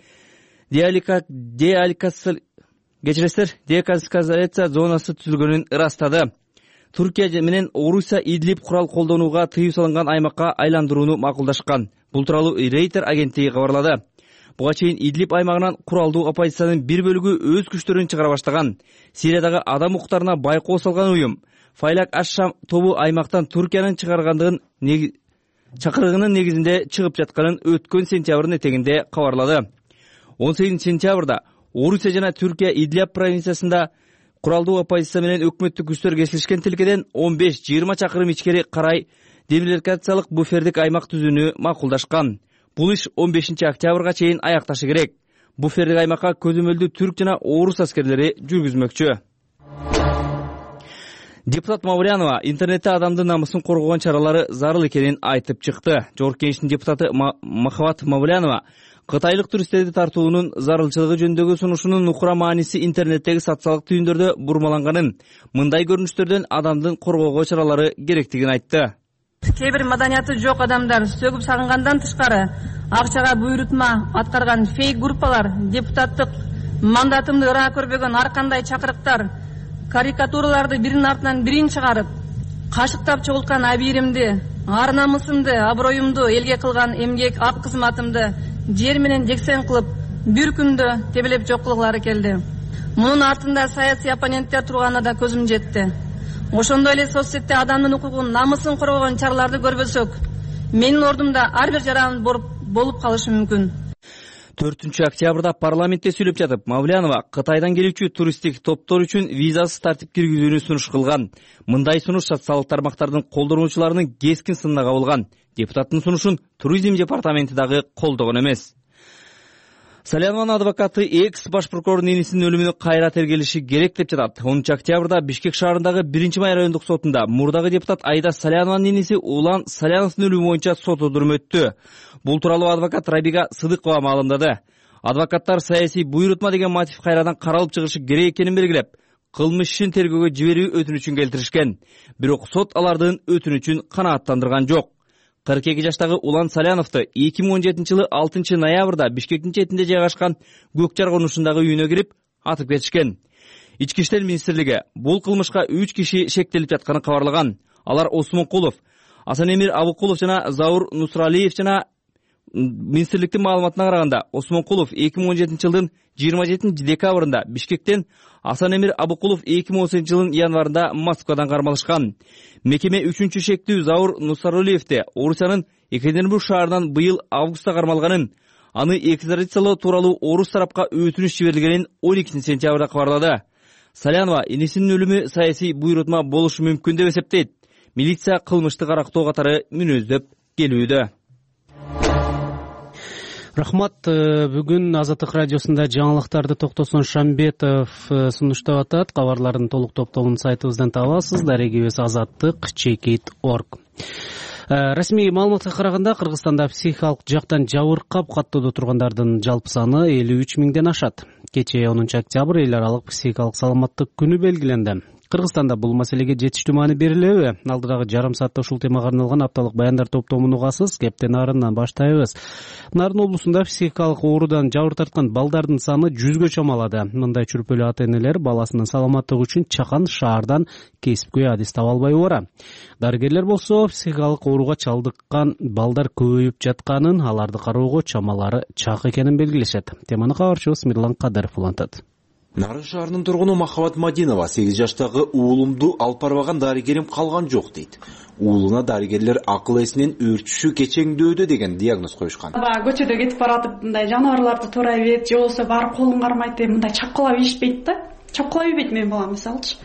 декаскалация зонасы түзүлгөнүн ырастады. Түркия менен Орусия Идлиб курал колдонууга тыюу салынган аймакка айландырууну макулдашкан. Бул тууралуу Рейтер агенттиги кабарлады. Буга чейин Идлиб аймагынан куралдуу оппозициянын бир бөлүгү өз күчтөрүн чыгара баштаган. Сириядагы адам укуктарына байкоо салган уюм Файлак Аш-Шам тобу аймактан Түркиянын чыгаргандыгын чакырыгынын негизинде чыгып жатканын өткөн сентябрдын этегинде кабарлады. он сегизинчи сентябрда Орусия жана Түркия Идлиб провинциясында куралдуу оппозиция менен өкмөттүк күчтөр кесилишкен тилкеден он беш жыйырма чакырым ичкери карай демилитаризациялык буфердик аймак түзүүнү макулдашкан. Бул иш он бешинчи октябрга чейин аякташы керек. Буфердик аймакка көзөмөлдүү түрк жана орус аскерлери жүргүзмөкчү. Депутат Мавлянова интернетте адамдын намысын коргогон чаралары зарыл экенин айтып чыкты. Жогорку Кеңештин депутаты Махабат Мавлянова Кытайлык туристтерди тартуунун зарылчылыгы жөнүндөгү сунушунун нукура мааниси интернеттеги социалдык түйүндөрдө бурмаланганын, мындай көрүнүштөрдөн адамдын коргоого чаралары керектигин айтты. Кээ бир маданияты жок адамдар сөгүп сагынгандан тышкары акчага буйрутма аткарган фейк группалар, депутаттык мандатымды ыраа көрбөгөн ар кандай чакырыктар, карикатураларды биринин артынан бирин чыгарып, кашыктап чогулткан абийиримди, ар намысымды, аброюмду элге кылган эмгек ак кызматымды жер менен жексен кылып, бир күндө тебелеп жок кылгылары келди. Мунун артында саясий оппоненттер турганына да көзүм жетти. Ошондой эле соцсетте адамдын укугун, намысын коргогон чараларды көрбөсөк, менин ордумда ар бир жаран болуп калышы мүмкүн. төртүнчү октябрда парламентте сүйлөп жатып, Мавлянова Кытайдан келүүчү туристтик топтор үчүн визасыз тартип киргизүүнү сунуш кылган. Мындай сунуш социалдык тармактардын колдонуучуларынын кескин сынына кабылган. Депутаттын сунушун туризм департаменти дагы колдогон эмес. Салянованын адвокаты экс баш прокурордун инисинин өлүмүнө кайра тергелиши керек деп жатат. онунчу октябрда Бишкек шаарындагы биринчи май райондук сотунда мурдагы депутат Айда Салянованын иниси Улан Саляновдун өлүмү боюнча сот отуруму өттү. Бул тууралуу адвокат Рабига Сыдыкова маалымдады. Адвокаттар саясий буйрутма деген мотив кайрадан каралып чыгышы керек экенин белгилеп, кылмыш ишин тергөөгө жиберүү өтүнүчүн келтиришкен. Бирок сот алардын өтүнүчүн канааттандырган жок. кырк эки жаштагы Улан Саляновду эки миң он жетинчи жылы алтынчы ноябрда Бишкектин четинде жайгашкан Көкчар конушундагы үйүнө кирип атып кетишкен. Ички иштер министрлиги бул кылмышка үч киши шектелип жатканын кабарлаган. Алар Осмонкулов, Асанемир Абукулов жана Заур Нусралиев жана министрликтин маалыматына караганда Осмонкулов эки миң он жетинчи жылдын жыйырма жетинчи декабрында Бишкектен, Асанемир Абукулов эки миң он сегизинчи жылдын январында Москвадан кармалышкан. Мекеме үчүнчү шектүү Заур Нусралиевди Орусиянын Екатеринбург шаарынан быйыл августта кармалганын, аны экстрадициялоо тууралуу орус тарапка өтүнүч жиберилгенин он экинчи сентябрда кабарлады. Салянова инисинин өлүмү саясий буйрутма болушу мүмкүн деп эсептейт. Милиция кылмышты карактоо катары мүнөздөп келүүдө. Рахмат. Бүгүн Азаттык радиосунда жаңылыктарды Токтосон Шамбетов сунуштап атат. Кабарлардын толук топтомун сайтыбыздан табасыз. Дарегибиз азаттык чекит точка орг. Расмий маалыматка караганда Кыргызстанда психикалык жактан жабыркап каттоодо тургандардын жалпы саны элүү үч миңден ашат. Кечээ онунчу октябрь эл аралык психикалык саламаттык күнү белгиленди. Кыргызстанда бул маселеге жетиштүү маани берилеби? Алдыдагы жарым саатта ушул темага арналган апталык баяндар топтомун угасыз. Кептен Нарындан баштайбыз. Нарын облусунда психикалык оорудан жабыр тарткан балдардын саны жүзгө чамалады. Мындай чүрпөлүү ата-энелер баласынын саламаттыгы үчүн чакан шаардан кесипкөй адис таба албай убара. Дарыгерлер болсо психикалык ооруга чалдыккан балдар көбөйүп жатканын, аларды кароого чамалары чак экенин белгилешет. Теманы кабарчыбыз Мирлан Кадыров улантат. Нарын шаарынын тургуну Махабат Мадинова сегиз жаштагы уулумду алып барбаган дарыгерим калган жок дейт. Уулуна дарыгерлер акыл эсинин өөрчүшү кечеңдөөдө деген диагноз коюшкан. Баягы көчөдө кетип баратып, мындай жаныбарларды туурай бет, же болбосо барып колун кармайт деп мындай чапкылап ийишпейт да. Чапкылап ийбейт менин балам мисалчы.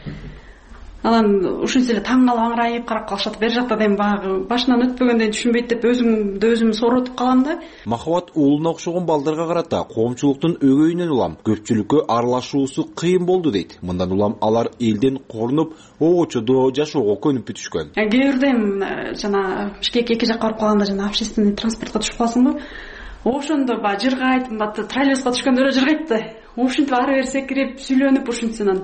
Анан ушунча эле таң калып аңырайып карап калышат. Бер жакта дем баягы башынан өтпөгөндөн түшүнбөйт деп өзүмдү өзүм соротуп калам да. Махабат уулуна окшогон балдарга карата коомчулуктун өгөйүнөн улам көпчүлүккө аралашуусу кыйын болду дейт. Мындан улам алар элден корунуп, огочодо жашоого көнүп бүтүшкөн. Кээ бирде жана Бишкекке эки жакка барып калганда жана общественный транспортко түшүп калсыңбы? Ошондо ба жыргайт, бат троллейбуска түшкөндө эле жыргайт да. Ушинтип ары бери секирип, сүйлөнүп ушинтсынан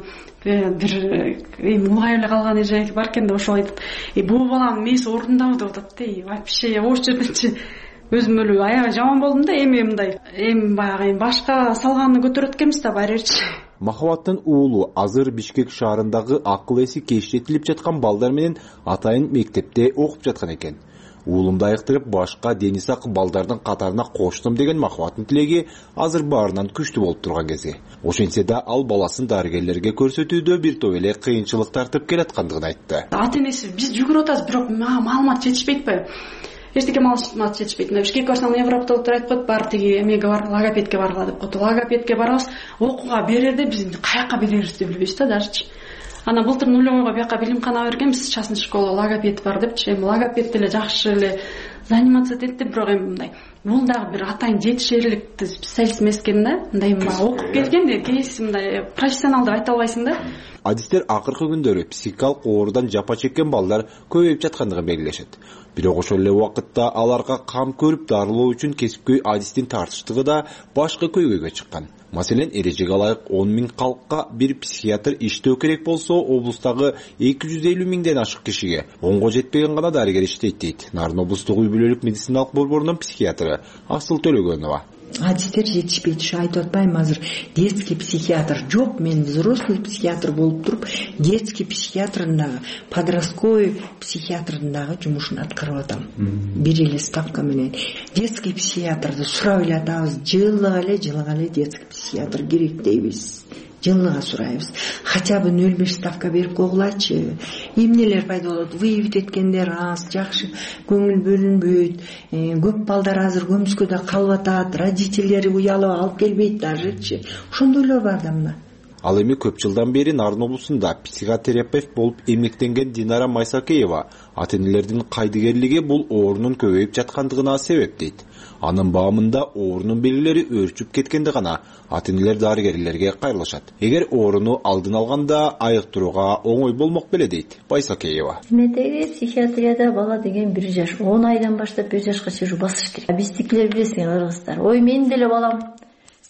бир эми улгайып эле калган эже бар экен да ошо айтып, "Э бул баланын мээси орундабы?" деп атат да. Вообще ош жерденчи өзүм эле аябай жаман болдум да. Эми мындай, эми баягы башка салганды көтөрөт экенбиз да байрерчи. Махабаттын уулу азыр Бишкек шаарындагы акыл эси кечтетилип жаткан балдар менен атайын мектепте окуп жаткан экен. Уулумду айыктырып, башка дени сак балдардын катарына коштум деген Махабаттын тилеги азыр баарынан күчтүү болуп турган кези. Ошентсе да ал баласын дарыгерлерге көрсөтүүдө бир топ эле кыйынчылык тартып келаткандыгын айтты. Ата-энеси биз жүгүрүп атабыз, бирок маалымат жетишпейт. Эчтеке маалымат жетишпейт. Бишкекке барсаң невропатологдор айтып коет, бар тиги эмеге бар, логопедке баргыла деп коет. Логопедке барабыз, окууга берерде биз каяка берерибизди билбейбиз да дажычы. Ана былтыр нулевойго бияка билимкана бергенбиз, частный школа, логопед бар депчи. Эми логопед деле жакшы эле заниматься этет деп, бирок эми мындай бул дагы бир атайын жетишерлик специалист эмес экен да. Мындай окуп келгенде кейси мындай профессионал деп айта албайсың да. Адистер акыркы күндөрү психикалык оорудан жапа чеккен балдар көбөйүп жаткандыгын белгилешет. Бирок ошол эле убакытта аларга кам көрүп дарылоо үчүн кесипкөй адистин тартыштыгы да башка көйгөйгө чыккан. Маселен, эрежеге ылайык он миң калкка бир психиатр иштөө керек болсо, облустагы эки жүз элүү миңден ашык кишиге онго жетпеген гана дарыгер иштейт дейт Нарын облустук үй бүлөлүк медициналык борборунун психиатры Асыл Төлөгөнова. Адистер жетишпейт, айтып атпайм азыр детский психиатр жок. Мен взрослый психиатр болуп туруп, детский психиатрдын дагы, подростковый психиатрдын дагы жумушун аткарып атам. Бир эле ставка менен. Детский психиатрды сурап эле атабыз, жылга эле жылга эле детский психиатр керек дейбиз. Жылга сурайбыз. Хотя бы нөл беш ставка берип койгулачы. Эмнелер пайда болот? Выявить эткендер аз, жакшы көңүл бөлүнбөйт. Көп балдар азыр көмүскөдө калып атат, родителери уялып алып келбейт дажычы. Ошондой эле бар да мына. Ал эми көп жылдан бери Нарын облусунда психотерапевт болуп эмгектенген Динара Майсакеева ата-энелердин кайдыгерлиги бул оорунун көбөйүп жаткандыгына себеп дейт. Анын баамында оорунун белгилери өөрчүп кеткенде гана ата-энелер дарыгерлерге кайрылышат. Эгер ооруну алдын алганда айыктырууга оңой болмок беле дейт Байсакеева. Метеги психиатрияда бала деген бир жаш, он айдан баштап бир жашка чейин басыш керек. Биздикилер билесиңер кыргыздар. Ой, менин деле балам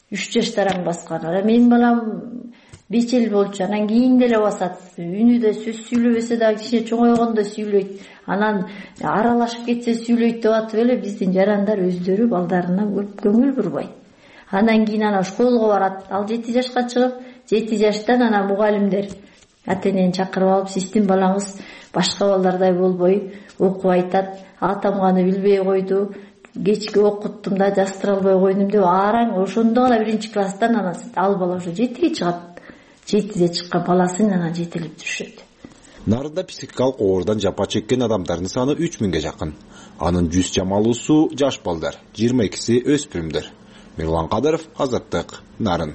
үч жаштан баскан. Менин балам беш жыл болчу, анан кийин деле басат. Үнүдө сөз сүйлөбөсө да кичине чоңойгондо сүйлөйт. Анан аралашып кетсе сүйлөйт деп атып эле биздин жарандар өздөрү балдарына көп көңүл бурбайт. Анан кийин ана школго барат. Ал жети жашка чыгып, жети жаштан ана мугалимдер ата-энени чакырып алып, сиздин балаңыз башка балдардай болбой окуп айтат. Атамганы билбей койду. Кечки окуттум да жастыра албай койдум деп араң ошондо гана биринчи класстан анан ал бала уже жетиге чыгат. Жетиде чыккан баласын анан жетелеп жүрүшөт. Нарында психикалык оордан жапа чеккен адамдардын саны үч миңге жакын. Анын жүз жамалуусу жаш балдар, жыйырма экиси өспүрүмдөр. Мирлан Кадыров, Азаттык, Нарын.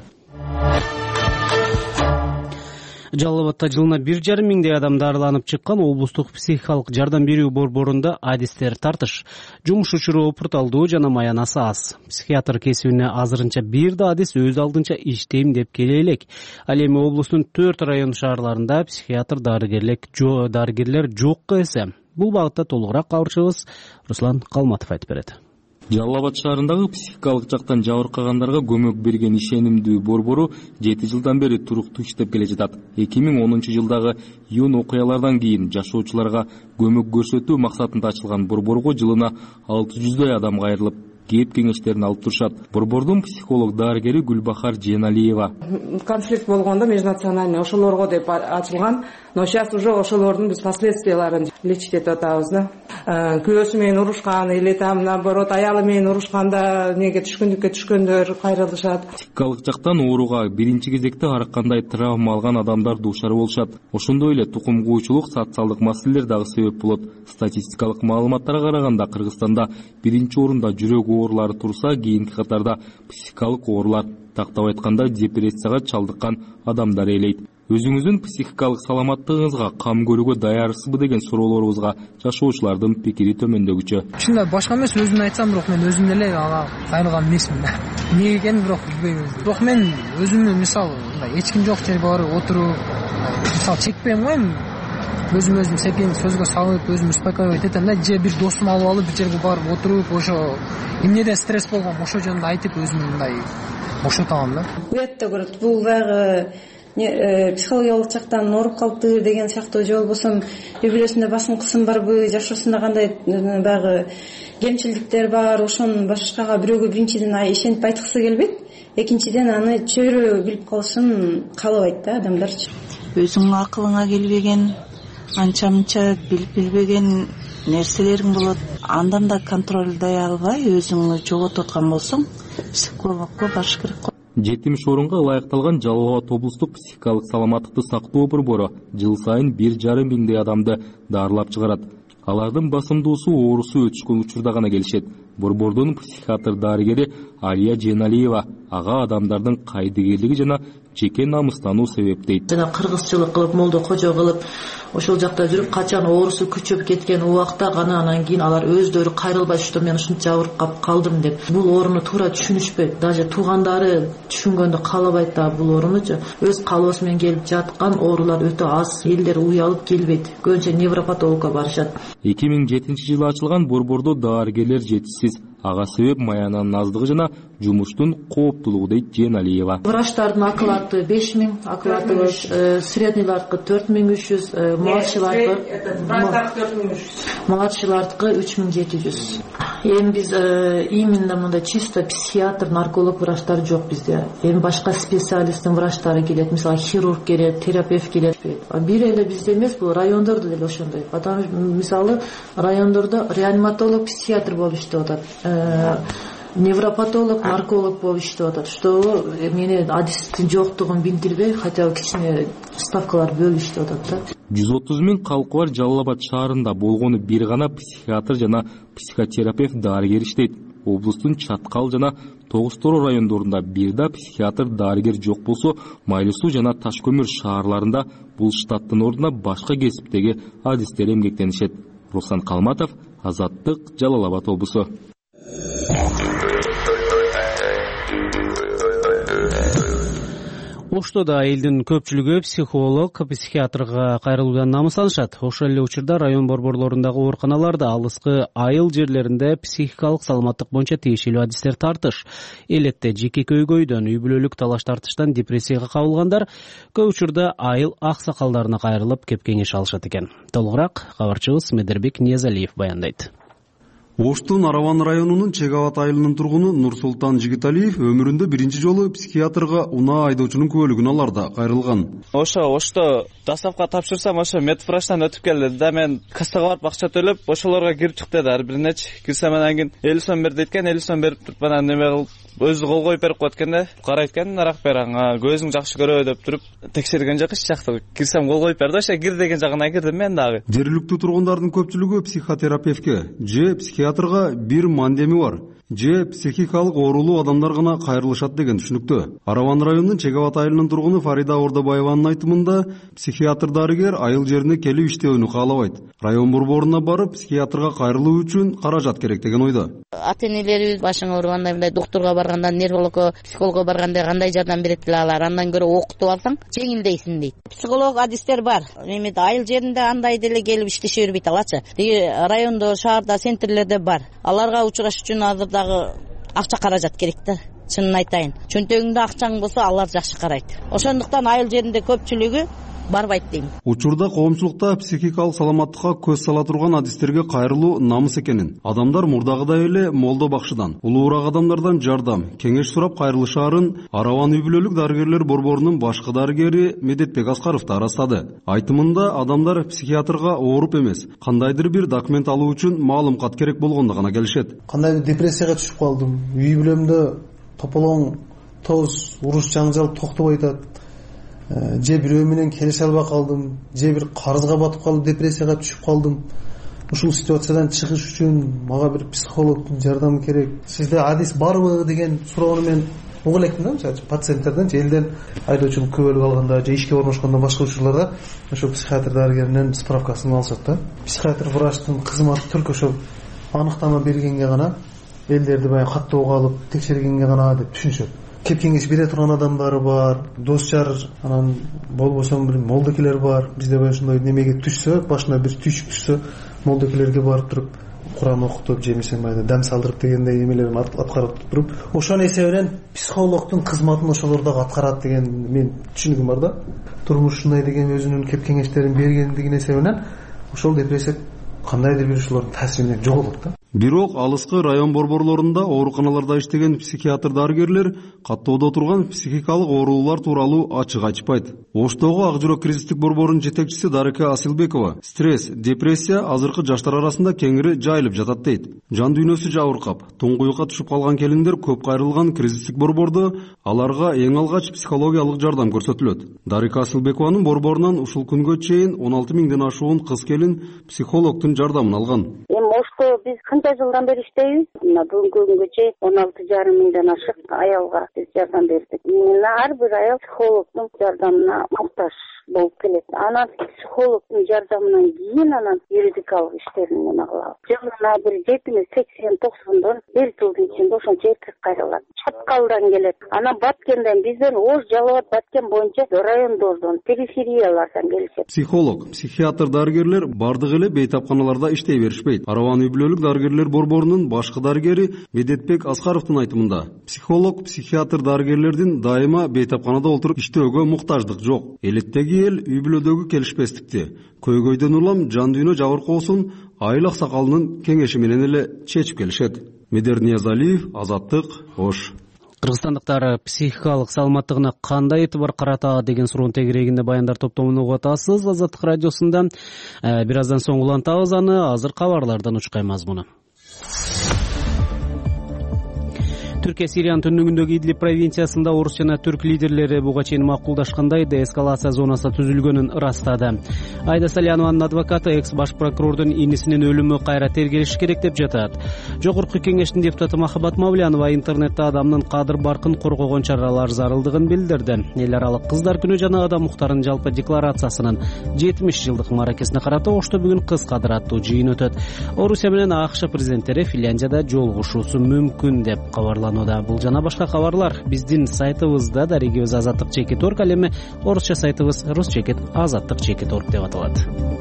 Жалал Абадта жылына бир жарым миңдей адам дарыланып чыккан облустук психикалык жардам берүү борборунда адистер тартыш. Жумуш учуру пурталдуу жана маянасы аз. Психиатр кесибине азырынча бир да адис өз алдынча иштейм деп келе элек. Ал эми облустун төрт район шаарларында психиатр дарыгерлер жок эсе. Бул багытта толугураак кабарчыбыз Руслан Калматов айтып берет. Жалал Абад шаарындагы психикалык жактан жабыркагандарга көмөк берген ишенимдүү борбору жети жылдан бери туруктуу иштеп келе жатат. эки миң онунчу жылдагы июнь окуялардан кийин жашоочуларга көмөк көрсөтүү максатында ачылган борборго жылына алты жүздөй адам кайрылып, кеп кеңештерин алып турушат. Борбордун психолог дарыгери Гүлбахар Женалиева. Конфликт болгондо межнациональный ошолорго деп ачылган, но сейчас уже ошолордун биз последствияларын лечить этип атабыз да. Күйөөсү менен урушкан или там наоборот аялы менен урушканда неге түшкүндүккө түшкөндөр кайрылышат. Психикалык жактан ооруга биринчи кезекте ар кандай травма алган адамдар дуушар болушат. Ошондой эле тукум кууучулук, социалдык маселелер дагы себеп болот. Статистикалык маалыматтарга караганда Кыргызстанда биринчи орунда жүрөк оорулары турса, кийинки катарда психикалык оорулар, тактап айтканда депрессияга чалдыккан адамдар ээлейт. Өзүңүздүн психикалык саламаттыгыңызга кам көрүүгө даярсызбы деген суроолорубузга жашоочулардын пикири төмөндөгүчө. Чында башка эмес, өзүмдү айтсам, бирок мен өзүм эле ага кайрылган эмесмин. Эмне экенин бирок билбейм. Бирок мен өзүмдү мисалы мындай эч ким жок жерге барып отуруп, мисалы чекпейм го эми. Өзүм өзүм сепин сөзгө салып, өзүм успокаивать этем да, же бир досум алып алып бир жерге барып отуруп, ошо эмнеден стресс болгон, ошо жөнүндө айтып өзүмдү мындай бошотамын да. Уятта көрөт, бул дагы психологиялык жактан ооруп калыптыр деген сыяктуу, же болбосо үй бүлөсүндө басым кысым барбы, жашоосунда кандай баягы кемчилдиктер бар, ошонун башкага бирөөгө биринчиден ишенип айткысы келбейт, экинчиден аны чөйрө билип калышын каалабайт да адамдарчы. Өзүңүн акылыңа келбеген, анча мынча билип билбеген нерселериң болот. Андан да контролдой албай өзүңдү жоготуп аткан болсоң, психологко барыш керек. Жетимиш орунга ылайыкталган Жалал Абад облустук психикалык саламаттыкты сактоо борбору жыл сайын бир жарым миңдей адамды дарылап чыгарат. Алардын басымдуусу оорусу өтүшкөн учурда гана келишет. Борбордун психиатр дарыгери Алия Женалиева ага адамдардын кайдыгерлиги жана жеке намыстануу себептейт. Жана кыргызчылык кылып, молдо кожо кылып, ошол жакта жүрүп, качан оорусу күчөп кеткен убакта гана анан кийин алар өздөрү кайрылбай, что мен ушунча ауырып калдым деп. Бул ооруну туура түшүнүшпөйт. Даже туугандары түшүнгөндү каалабайт да бул оорунучу. Өз каалоосу менен келип жаткан оорулар өтө аз. Элдер уялып келбейт. Көбүнчө невропатологко барышат. эки миң жетинчи жылы ачылган борбордо дарыгерлер жетишсиз. Ага себеп маянанын аздыгы жана жумуштун кооптулугу дейт Женалиева. Врачтардын акылаты беш миң, акылаты среднийлардыкы төрт миң үч жүз, младшийлардыкы үч миң жети жүз. Эми биз именно мындай чисто психиатр, нарколог врачтар жок бизде. Эми башка специалисттин врачтары келет, мисалы хирург келет, терапевт келет. Бир эле бизде эмес, бул райондордо деле ошондой. Потому мисалы райондордо реаниматолог, психиатр болуп иштеп атат. Невропатолог, нарколог болуп иштеп атат. Что мени адистин жоктугун билдирбей, хотя бы кичине ставкалар бөлүп иштеп атат да. жүз отуз миң калкы бар Жалал Абад шаарында болгону бир гана психиатр жана психотерапевт дарыгер иштейт. Облустун Чаткал жана Тогуз Тороо райондорунда бир да психиатр дарыгер жок болсо, Майлы Суу жана Таш көмүр шаарларында бул штаттын ордуна башка кесиптеги адистер эмгектенишет. Руслан Калматов, Азаттык, Жалал Абад облусу. Ошто да элдин көпчүлүгү психолог, психиатрга кайрылуудан намыстанышат. Ошол эле учурда район борборлорундагы ооруканаларда, алыскы айыл жерлеринде психикалык саламаттык боюнча тиешелүү адистер тартыш. Элетте жеке көйгөйдөн, үй бүлөлүк талаш тартыштан депрессияга кабылгандар көп учурда айыл аксакалдарына кайрылып кеп кеңеш алышат экен. Толугураак кабарчыбыз Медербек Ниязалиев баяндайт. Оштун Араван районунун Чек Абад айылынын тургуну Нурсултан Жигиталиев өмүрүндө биринчи жолу психиатрга унаа айдоочунун күбөлүгүн аларда кайрылган. Ошо Ошто дастапка тапшырсам, ошо медврачтан өтүп келди да, мен кассага барып акча төлөп, ошолорго кирип чык деди. Ар биринечи кирсем, анан кийин элүү сом бер дейт экен, элүү сом берип туруп, анан неме кылып, өзү кол коюп берип коет экен да. Карайт экен, арак бер, аңа көзүң жакшы көрөбү деп туруп, текшерген жок эч жакты. Кирсем кол коюп берди, ошо кир деген жагына кирдим мен дагы. Жергиликтүү тургундардын көпчүлүгү психотерапевтке же психиатрга бир мандеми бар, же психикалык оорулуу адамдар гана кайрылышат деген түшүнүктө. Араван районунун Чек Абад айылынын тургуну Фарида Ордобаеванын айтымында, психиатр дарыгер айыл жерине келип иштөөнү каалабайт. Район борборуна барып, психиатрга кайрылуу үчүн каражат керек деген ойдо. Ата-энелерибиз башың ооруганда, мындай доктурга барганда, нервологко, психологко барганда кандай жардам берет эле алар? Андан көрө окутуп алсаң, жеңилдейсин дейт. Психолог адистер бар. Эми айыл жеринде андай деле келип иштеше бербейт алачы. Райондо, шаарда, центрлерде бар. Аларга учураш үчүн азырдагы акча каражат керек да. Чынын айтайын. Чөнтөгүңдө акчаң болсо, алар жакшы карайт. Ошондуктан айыл жеринде көпчүлүгү барбайт дейм. Учурда коомчулукта психикалык саламаттыкка көз сала турган адистерге кайрылуу намыс экенин, адамдар мурдагыдай эле молдо бакшыдан, улуураак адамдардан жардам, кеңеш сурап кайрылышаарын Араван үй бүлөлүк дарыгерлер борборунун башкы дарыгери Медетбек Аскаров да арастады. Айтымында, адамдар психиатрга ооруп эмес, кандайдыр бир документ алуу үчүн маалым кат керек болгондо гана келишет. Кандайдыр депрессияга түшүп калдым, үй бүлөмдө тополоң, тоз, уруш жаңжал токтобой атат. Же бирөө менен келише албай калдым, же бир карызга батып калып депрессияга түшүп калдым. Ушул ситуациядан чыгыш үчүн мага бир психологдун жардамы керек. Сизде адис барбы деген суроону мен угуп электим да, мисалы пациенттерден, же элден айдоочулук күбөлүк алганда, же ишке орношкондо башка учурларда ошо психиатр дарыгеринен справкасын алышат да. Психиатр врачтын кызматы түрк ошо аныктама бергенге гана, элдерди баягы каттоого алып текшергенге гана деп түшүнүшөт. Кеп кеңеш бере турган адамдары бар, дос жар, анан болбосо бир молдокелер бар. Бизде баягы ушундай немеге түшсө, башына бир түйшүк түшсө, молдокелерге барып туруп, Куран окутуп, же мисалы майда дам салдырып дегендей эмелерин аткарып туруп, ошонун эсебинен психологдун кызматын ошолор дагы аткарат деген мен түшүнүгүм бар да. Турмуш ушундай деген өзүнүн кеп кеңештерин бергендигин эсебинен ошол депрессия кандайдыр бир ушулардын таасири менен жоголот да. Бирок алыскы район борборлорунда ооруканаларда иштеген психиатр дарыгерлер каттоодо турган психикалык оорулуулар тууралуу ачык айтышпайт. Оштогу Ак жүрөк кризистик борборунун жетекчиси Дарыка Асилбекова стресс, депрессия азыркы жаштар арасында кеңири жайылып жатат дейт. Жан дүйнөсү жабыркап, туңгуюкка түшүп калган келиндер көп кайрылган кризистик борбордо аларга эң алгач психологиялык жардам көрсөтүлөт. Дарыка Асилбекованын борборунан ушул күнгө чейин он алты миңден ашуун кыз келин психологдун жардамын алган. Ошто биз канча жылдан бери иштейбиз? Мына бүгүнкү күнгө чейин он алты жарым миңден ашык аялга биз жардам бердик. Мына ар бир аял психологдун жардамына муктаж болуп келет. Анан психологдун жардамынан кийин анан юридикалык иштерин эме кылабыз. Жылына бир жетимиш, сексен, токсондон бир жылдын ичинде ошончо эркек кайрылат. Чаткалдан келет. Анан Баткенден, бизден Ош, Жалал Абад, Баткен боюнча райондордон, перифериялардан келишет. Психолог, психиатр дарыгерлер бардыгы эле бейтапканаларда иштей беришпейт. Араван үй бүлөлүк дарыгерлер борборунун башкы дарыгери Медетбек Аскаровдун айтымында, психолог, психиатр дарыгерлердин дайыма бейтапканада олтуруп иштөөгө муктаждык жок. Элеттеги эл үй бүлөдөгү келишпестикти, көйгөйдөн улам жан дүйнө жабыркоосун айыл аксакалынын кеңеши менен эле чечип келишет. Медер Ниязалиев, Азаттык, Ош. Кыргызстандыктар психикалык саламаттыгына кандай этибар карата деген суроонун тегерегинде баяндар топтомун угуп атасыз. Азаттык радиосунда бир аздан соң улантабыз аны. Азыр кабарлардан учкай мазмуну. Түркия Сириянын түндүгүндөгү Идлиб провинциясында орус жана түрк лидерлери буга чейин макулдашкандай деэскалация зонасы түзүлгөнүн ырастады. Айда Салянованын адвокаты экс баш прокурордун инисинин өлүмү кайра тергелиш керек деп жатат. Жогорку кеңештин депутаты Махабат Мавлянова интернетте адамдын кадыр баркын коргогон чаралар зарылдыгын билдирди. Эл аралык кыздар күнү жана адам укуктарынын жалпы декларациясынын жетимиш жылдык маракесине карата Ошто бүгүн кыз кадыр аттуу жыйын өтөт. Орусия менен АКШ президенттери Финляндияда жолугушуусу мүмкүн деп кабарланды. даярданууда. Бул жана башка кабарлар биздин сайтыбызда, дарегибиз азаттык чекит орг, ал эми орусча сайтыбыз рус чекит азаттык чекит орг деп аталат.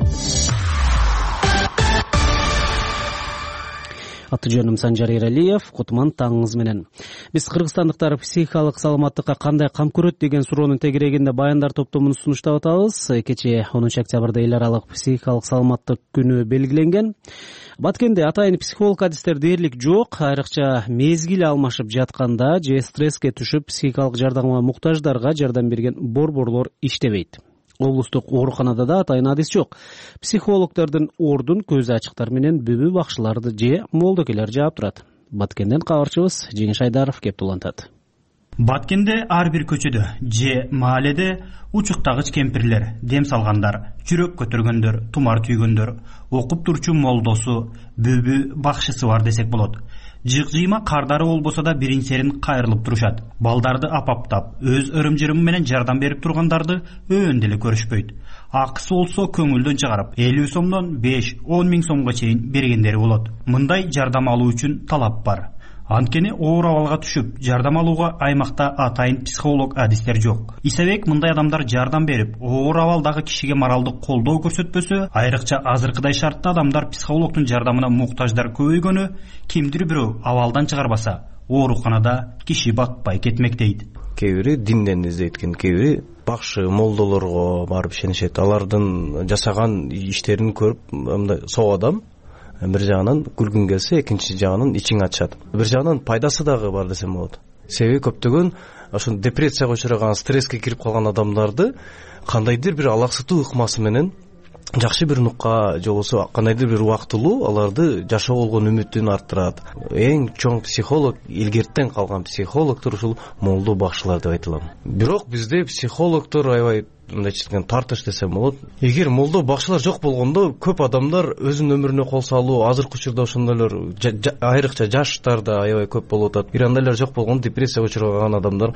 Аты жөнүм Санжар Эралиев. Кутман таңыңыз менен. Биз кыргызстандыктар психикалык саламаттыкка кандай кам көрөт деген суроонун тегерегинде баяндар топтомун сунуштап атабыз. Кечээ онунчу октябрда эл аралык психикалык саламаттык күнү белгиленген. Баткенде атайын психолог адистер дээрлик жок. Айрыкча мезгил алмашып жатканда же стресске түшүп психикалык жардамга муктаждарга жардам берген борборлор иштебейт. Облустук ооруканада да атайын адис жок. Психологдордун ордун көзү ачыктар менен бүбү бакчыларды же молдокелер жаап турат. Баткенден кабарчыбыз Жеңиш Айдаров кеп улантат. Баткенде ар бир көчөдө же мааледе учуктагыч кемпирлер, дем салгандар, жүрөк көтөргөндөр, тумар түйгөндөр, окуп турчу молдосу, бүбү бакчысы бар десек болот. Жык-жыйма кардары болбосо да биринчерин кайрылып турушат. Балдарды апаптап, өз ырым-жырымы менен жардам берип тургандарды өбөн деле көрүшпөйт. Акысы болсо көңүлдөн чыгарып, элүү сомдон беш он миң сомго чейин бергендери болот. Мындай жардам алуу үчүн талап бар. Анткени оор абалга түшүп, жардам алууга аймакта атайын психолог адистер жок. Исабек мындай адамдар жардам берип, оор абалдагы кишиге моралдык колдоо көрсөтпөсө, айрыкча азыркыдай шартта адамдар психологдун жардамына муктаждар көбөйгөнү, кимдир бирөө абалдан чыгарбаса, ооруканада киши батпай кетмек дейт. Кээ бири динден издейт экен, кээ бири бакшы молдолорго барып ишенишет. Алардын жасаган иштерин көрүп, мындай соо адам бир жагынан күлгүң келсе, экинчи жагынан ичиң ачат. Бир жагынан пайдасы дагы бар десем болот. Себеби көптөгөн ошо депрессияга учураган, стресске кирип калган адамдарды кандайдыр бир алаксытуу ыкмасы менен жакшы бир нукка же болбосо кандайдыр бир убактылуу аларды жашоо болгон үмүтүн арттырат. Эң чоң психолог, илгертен калган психологдор ушул молдо бакчылар деп айтылам. Бирок бизде психологдор аябай мындайча айтканда тартыш десем болот. Эгер молдо бакчылар жок болгондо көп адамдар өзүнүн өмүрүнө кол салуу, азыркы учурда ошондойлор айрыкча жаштарда аябай көп болуп атат. Ирандайлар жок болгондо депрессияга учураган адамдар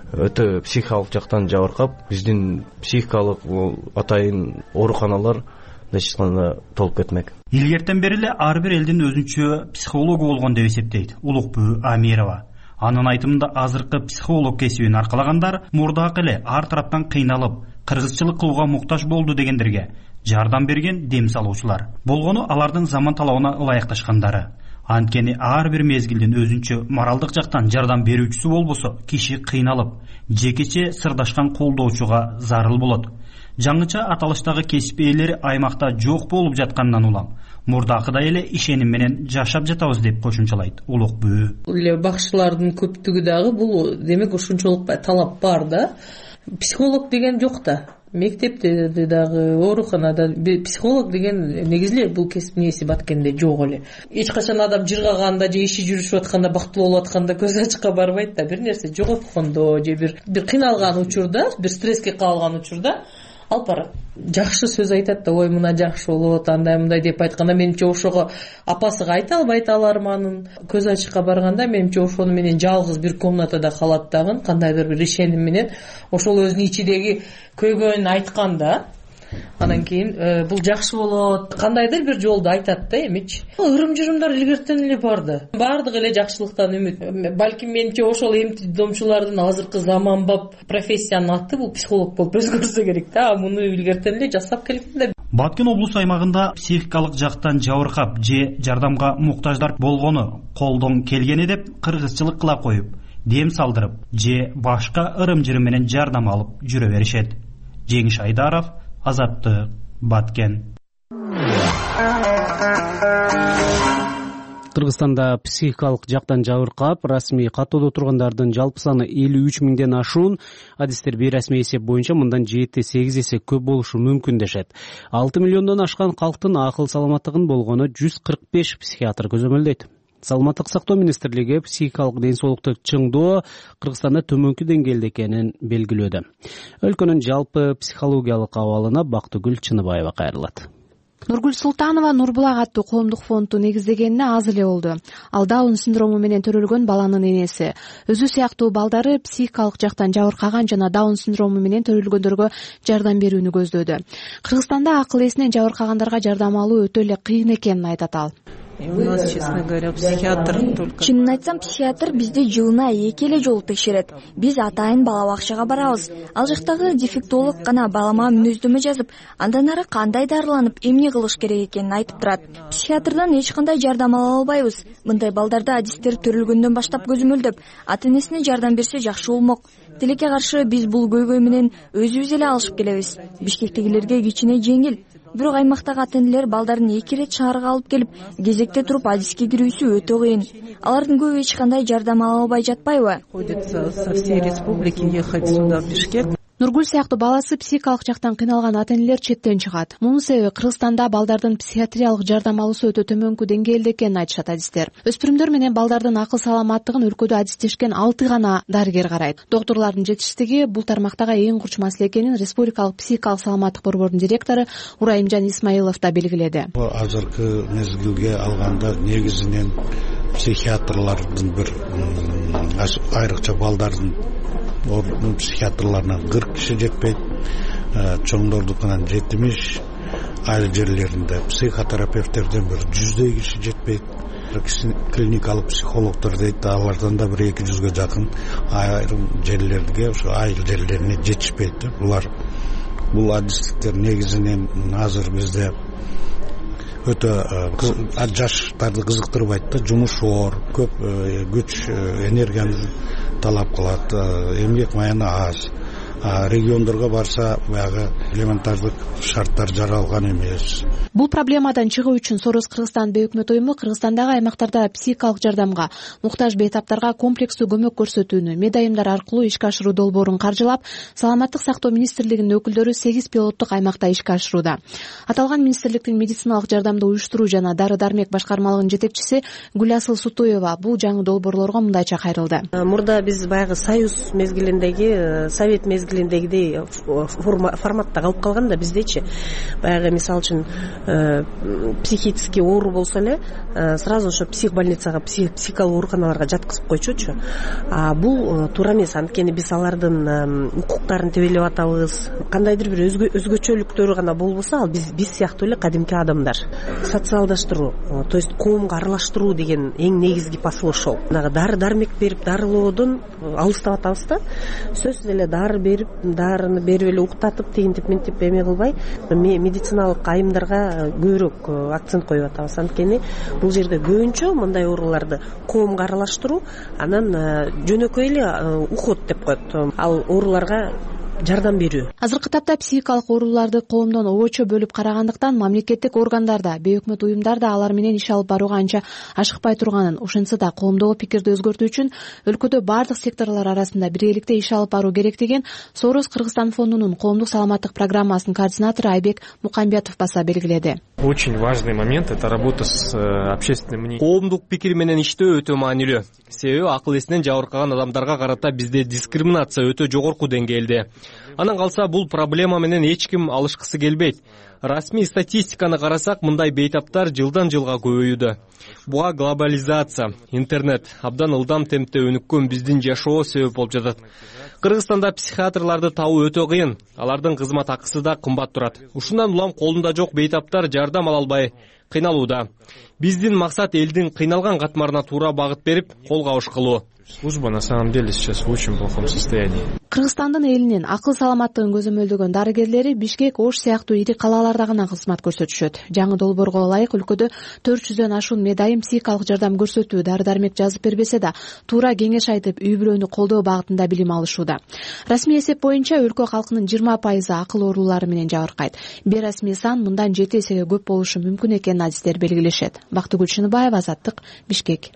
өтө психикалык жактан жабыркап, биздин психикалык атайын ооруканалар мындайча айтканда толуп кетмек. Илгертен бери эле ар бир элдин өзүнчө психологу болгон деп эсептейт Улукбү Амирова. Анын айтымында азыркы психолог кесибин аркалагандар мурдакы эле ар тараптан кыйналып, кыргызчылык кылууга муктаж болду дегендерге жардам берген дем салуучулар. Болгону алардын заман талабына ылайыкташкандары. Анткени ар бир мезгилдин өзүнчө моралдык жактан жардам берүүчүсү болбосо, киши кыйналып, жекече сырдашкан колдоочуга зарыл болот. Жаңыча аталыштагы кесип ээлери аймакта жок болуп жатканынан улам мурдакыдай эле ишеним менен жашап жатабыз деп кошумчалайт Улукбү. Эле бакчылардын көптүгү дагы бул демек ушунчолук талап бар да. Психолог деген жок да. Мектепте дагы, ооруканада психолог деген негизи бул кесип нээси Баткенде жок эле. Эч качан адам жыргаганда же иши жүрүшүп атканда, бактылуу болуп атканда көз ачыкка барбайт да. Бир нерсе жоготкондо же бир бир кыйналган учурда, бир стресске калган учурда алып барат. Жакшы сөз айтат да, ой мына жакшы болот, андай мындай деп айтканда менимче ошого апасыга айта албайт ал арманын. Көз ачыкка барганда менимче ошону менен жалгыз бир комнатада калат дагы, кандайдыр бир ишеним менен ошол өзүнүн ичидеги көйгөйүн айтканда, анан кийин бул жакшы болот, кандайдыр бир жолду айтат да эмичи. Ырым-жырымдар илгертен эле бар да. Бардыгы эле жакшылыктан үмүт. Балким менимче ошол эмти домчулардын азыркы заманбап профессиянын аты бул психолог болуп өзгөрсө керек да. Муну илгертен эле жасап келген да. Баткен облус аймагында психикалык жактан жабыркап же жардамга муктаждар болгону колдон келгени деп кыргызчылык кыла коюп, дем салдырып же башка ырым-жырым менен жардам алып жүрө беришет. Жеңиш Айдаров, Азаттык, Баткен. Кыргызстанда психикалык жактан жабыркап, расмий каттоодо тургандардын жалпы саны элүү үч миңден ашуун. Адистер бейрасмий эсеп боюнча мындан жети сегиз эсе көп болушу мүмкүн дешет. алты миллиондон ашкан калктын акыл саламаттыгын болгону жүз кырк беш психиатр көзөмөлдөйт. Саламаттык сактоо министрлиги психикалык ден соолукту чыңдоо Кыргызстанда төмөнкү деңгээлде экенин белгилөөдө. Өлкөнүн жалпы психологиялык абалына Бактыгүл Чыныбаева кайрылат. Нургүл Султанова Нурбулак аттуу коомдук фондду негиздегенине аз эле болду. Ал Даун синдрому менен төрөлгөн баланын энеси. Өзү сыяктуу балдары психикалык жактан жабыркаган жана Даун синдрому менен төрөлгөндөргө жардам берүүнү көздөөдө. Кыргызстанда акыл эсинен жабыркагандарга жардам алуу өтө эле кыйын экенин айтат ал. у нас, честно говоря, психиатр только. Чынын айтсам, психиатр бизди жылына эки эле жолу текшерет. Биз атайын бала бакчага барабыз. Ал жактагы дефектолог гана балама мүнөздөмө жазып, андан ары кандай дарыланып, эмне кылыш керек экенин айтып турат. Психиатрдан эч кандай жардам ала албайбыз. Мындай балдарда адистер төрөлгөндөн баштап көзөмөлдөп, ата-энесине жардам берсе жакшы болмок. Тилекке каршы биз бул көйгөй менен өзүбүз эле алышып келебиз. Бишкектегилерге кичине жеңил. Бирок аймактагы ата-энелер балдарын эки ирет шаарга алып келип, кезекте туруп адиске кирүүсү өтө кыйын. Алардын көбү эч кандай жардам ала албай жатпайбы? Приходится со всей республики ехать сюда в Бишкек. Нургүл сыяктуу баласы психикалык жактан кыйналган ата-энелер четтен чыгат. Мунун себеби Кыргызстанда балдардын психиатриялык жардам алуусу өтө төмөнкү деңгээлде экенин айтышат адистер. Өспүрүмдөр менен балдардын акыл саламаттыгын өлкөдө адистешкен алты гана дарыгер карайт. Доктурлардын жетишсиздиги бул тармактагы эң курч маселе экенин Республикалык психикалык саламаттык борборунун директору Урайымжан Исмаилов да белгиледи. Азыркы мезгилге алганда негизинен психиатрлардын бир айрыкча балдардын психиатрларынан кырк киши жетпейт, чоңдордукунан жетимиш, айыл жерлеринде психотерапевттерден бир жүздөй киши жетпейт. Клиникалык психологдор дейт, алардан да бир эки жүзгө жакын айрым жерлерге, ошо айыл жерлерине жетишпейт. Булар бул адистиктер негизинен азыр бизде өтө жаштарды кызыктырбайт да, жумуш оор, көп күч энергияны талап кылат, эмгек маяны аз. Региондорго барса, баягы элементардык шарттар жаралган эмес. Бул проблемадан чыгуу үчүн Сорос Кыргызстан бейөкмөт уюму Кыргызстандагы аймактарда психикалык жардамга муктаж бейтаптарга комплекстүү көмөк көрсөтүүнү медайымдар аркылуу ишке ашыруу долбоорун каржылап, Саламаттык сактоо министрлигинин өкүлдөрү сегиз пилоттук аймакта ишке ашырууда. Аталган министрликтин медициналык жардамды уюштуруу жана дары-дармек башкармалыгынын жетекчиси Гүласыл Сутуева бул жаңы долбоорлорго мындайча кайрылды. Мурда биз баягы Союз мезгилиндеги, Совет мезгилиндегидей форматта калып калганда, биздечи баягы мисалы үчүн психический оору болсо эле сразу ошо психбольницага, психикалык ооруканаларга жаткызып койчучу. А бул туура эмес, анткени биз алардын укуктарын тебелеп атабыз. Кандайдыр бир өзгөчөлүктөрү гана болбосо, ал биз биз сыяктуу эле кадимки адамдар. Социалдаштыруу, то есть коомго аралаштыруу деген эң негизги посыл ошол. Дары-дармек берип дарылоодон алыстап атабыз да. Сөзсүз эле дары берип, дарыны берип эле уктатып, тигинтип ментип эме кылбай, медициналык айымдарга көбүрөөк акцент коюп атабыз. Анткени бул жерде көбүнчө мындай ооруларды коомго аралаштыруу, анан жөнөкөй эле уход деп коет. Ал ооруларга жардам берүү. Азыркы тапта психикалык ооруларды коомдон обочо бөлүп карагандыктан мамлекеттик органдар да, бейөкмөт уюмдар да алар менен иш алып барууга анча ашыкпай турганын, ошентсе да коомдогу пикирди өзгөртүү үчүн өлкөдө бардык секторлор арасында биргеликте иш алып баруу керек деген Сорос Кыргызстан фондунун коомдук саламаттык программасынын координатору Айбек Мукамбетов баса белгиледи. Очень важный момент — это работа с общественным мнением. Коомдук пикир менен иштөө өтө маанилүү. Себеби акыл эсинен жабыркаган адамдарга карата бизде дискриминация өтө жогорку деңгээлде. Анан калса бул проблема менен эч ким алышкысы келбейт. Расмий статистиканы карасак, мындай бейтаптар жылдан жылга көбөйүүдө. Буга глобализация, интернет абдан ылдам темпте өнүккөн биздин жашоо себеп болуп жатат. Кыргызстанда психиатрларды табуу өтө кыйын, алардын кызмат акысы да кымбат турат. Ушундан улам колунда жок бейтаптар жардам ала албай кыйналууда. Биздин максат элдин кыйналган катмарына туура багыт берип, кол кабыш кылуу. Служба на самом деле сейчас в очень плохом состоянии. Кыргызстандын элинин акыл саламаттыгын көзөмөлдөгөн дарыгерлери Бишкек, Ош сыяктуу ири калаларда гана кызмат көрсөтүшөт. Жаңы долбоорго ылайык өлкөдө төрт жүздөн ашуун медайым психикалык жардам көрсөтүү, дары-дармек жазып бербесе да, туура кеңеш айтып, үй-бүлөнү колдоо багытында билим алышууда. Расмий эсеп боюнча өлкө калкынын жыйырма пайызы акыл оорулары менен жабыркайт. Бейрасмий сан мындан жети эсеге көп болушу мүмкүн экенин адистер белгилешет. Бактыгүл Чыныбаева, Азаттык, Бишкек.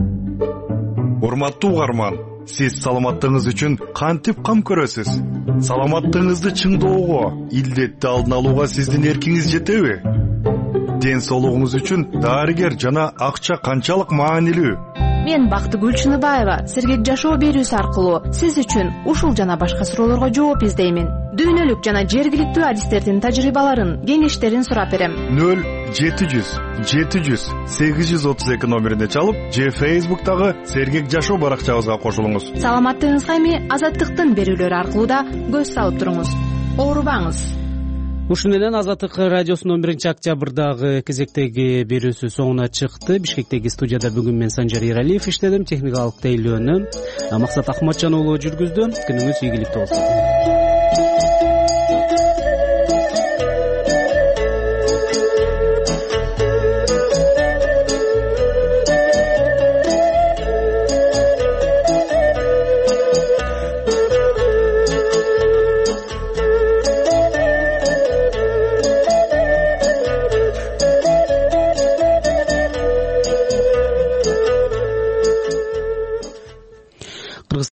Урматтуу угарман, сиз саламаттыгыңыз үчүн кантип кам көрөсүз? Саламаттыгыңызды чыңдоого, илдетти алдын алууга сиздин эркиңиз жетеби? Ден соолугуңуз үчүн дарыгер жана акча канчалык маанилүү? Мен Бактыгүл Чыныбаева, сергек жашоо берүүсү аркылуу сиз үчүн ушул жана башка суроолорго жооп издеймин. Дүйнөлүк жана жергиликтүү адистердин тажрыйбаларын, кеңештерин сурап берем. нөл жети жүз жети жүз сегиз жүз отуз эки номерине чалып, же Facebook'тагы сергек жашоо баракчабызга кошулуңуз. Саламаттыгыңызга эми Азаттыктын берүүлөрү аркылуу да көз салып туруңуз. Оорубаңыз. ушуну менен азаттык радиосунун он биринчи октябрдагы кезектеги берүүсү соңуна чыкты. Бишкектеги студияда бүгүн мен Санжар Эралиев иштедим. Техникалык тейлөөнү Максат Акматжан уулу жүргүздү. Күнүңүз ийгиликтүү болсун.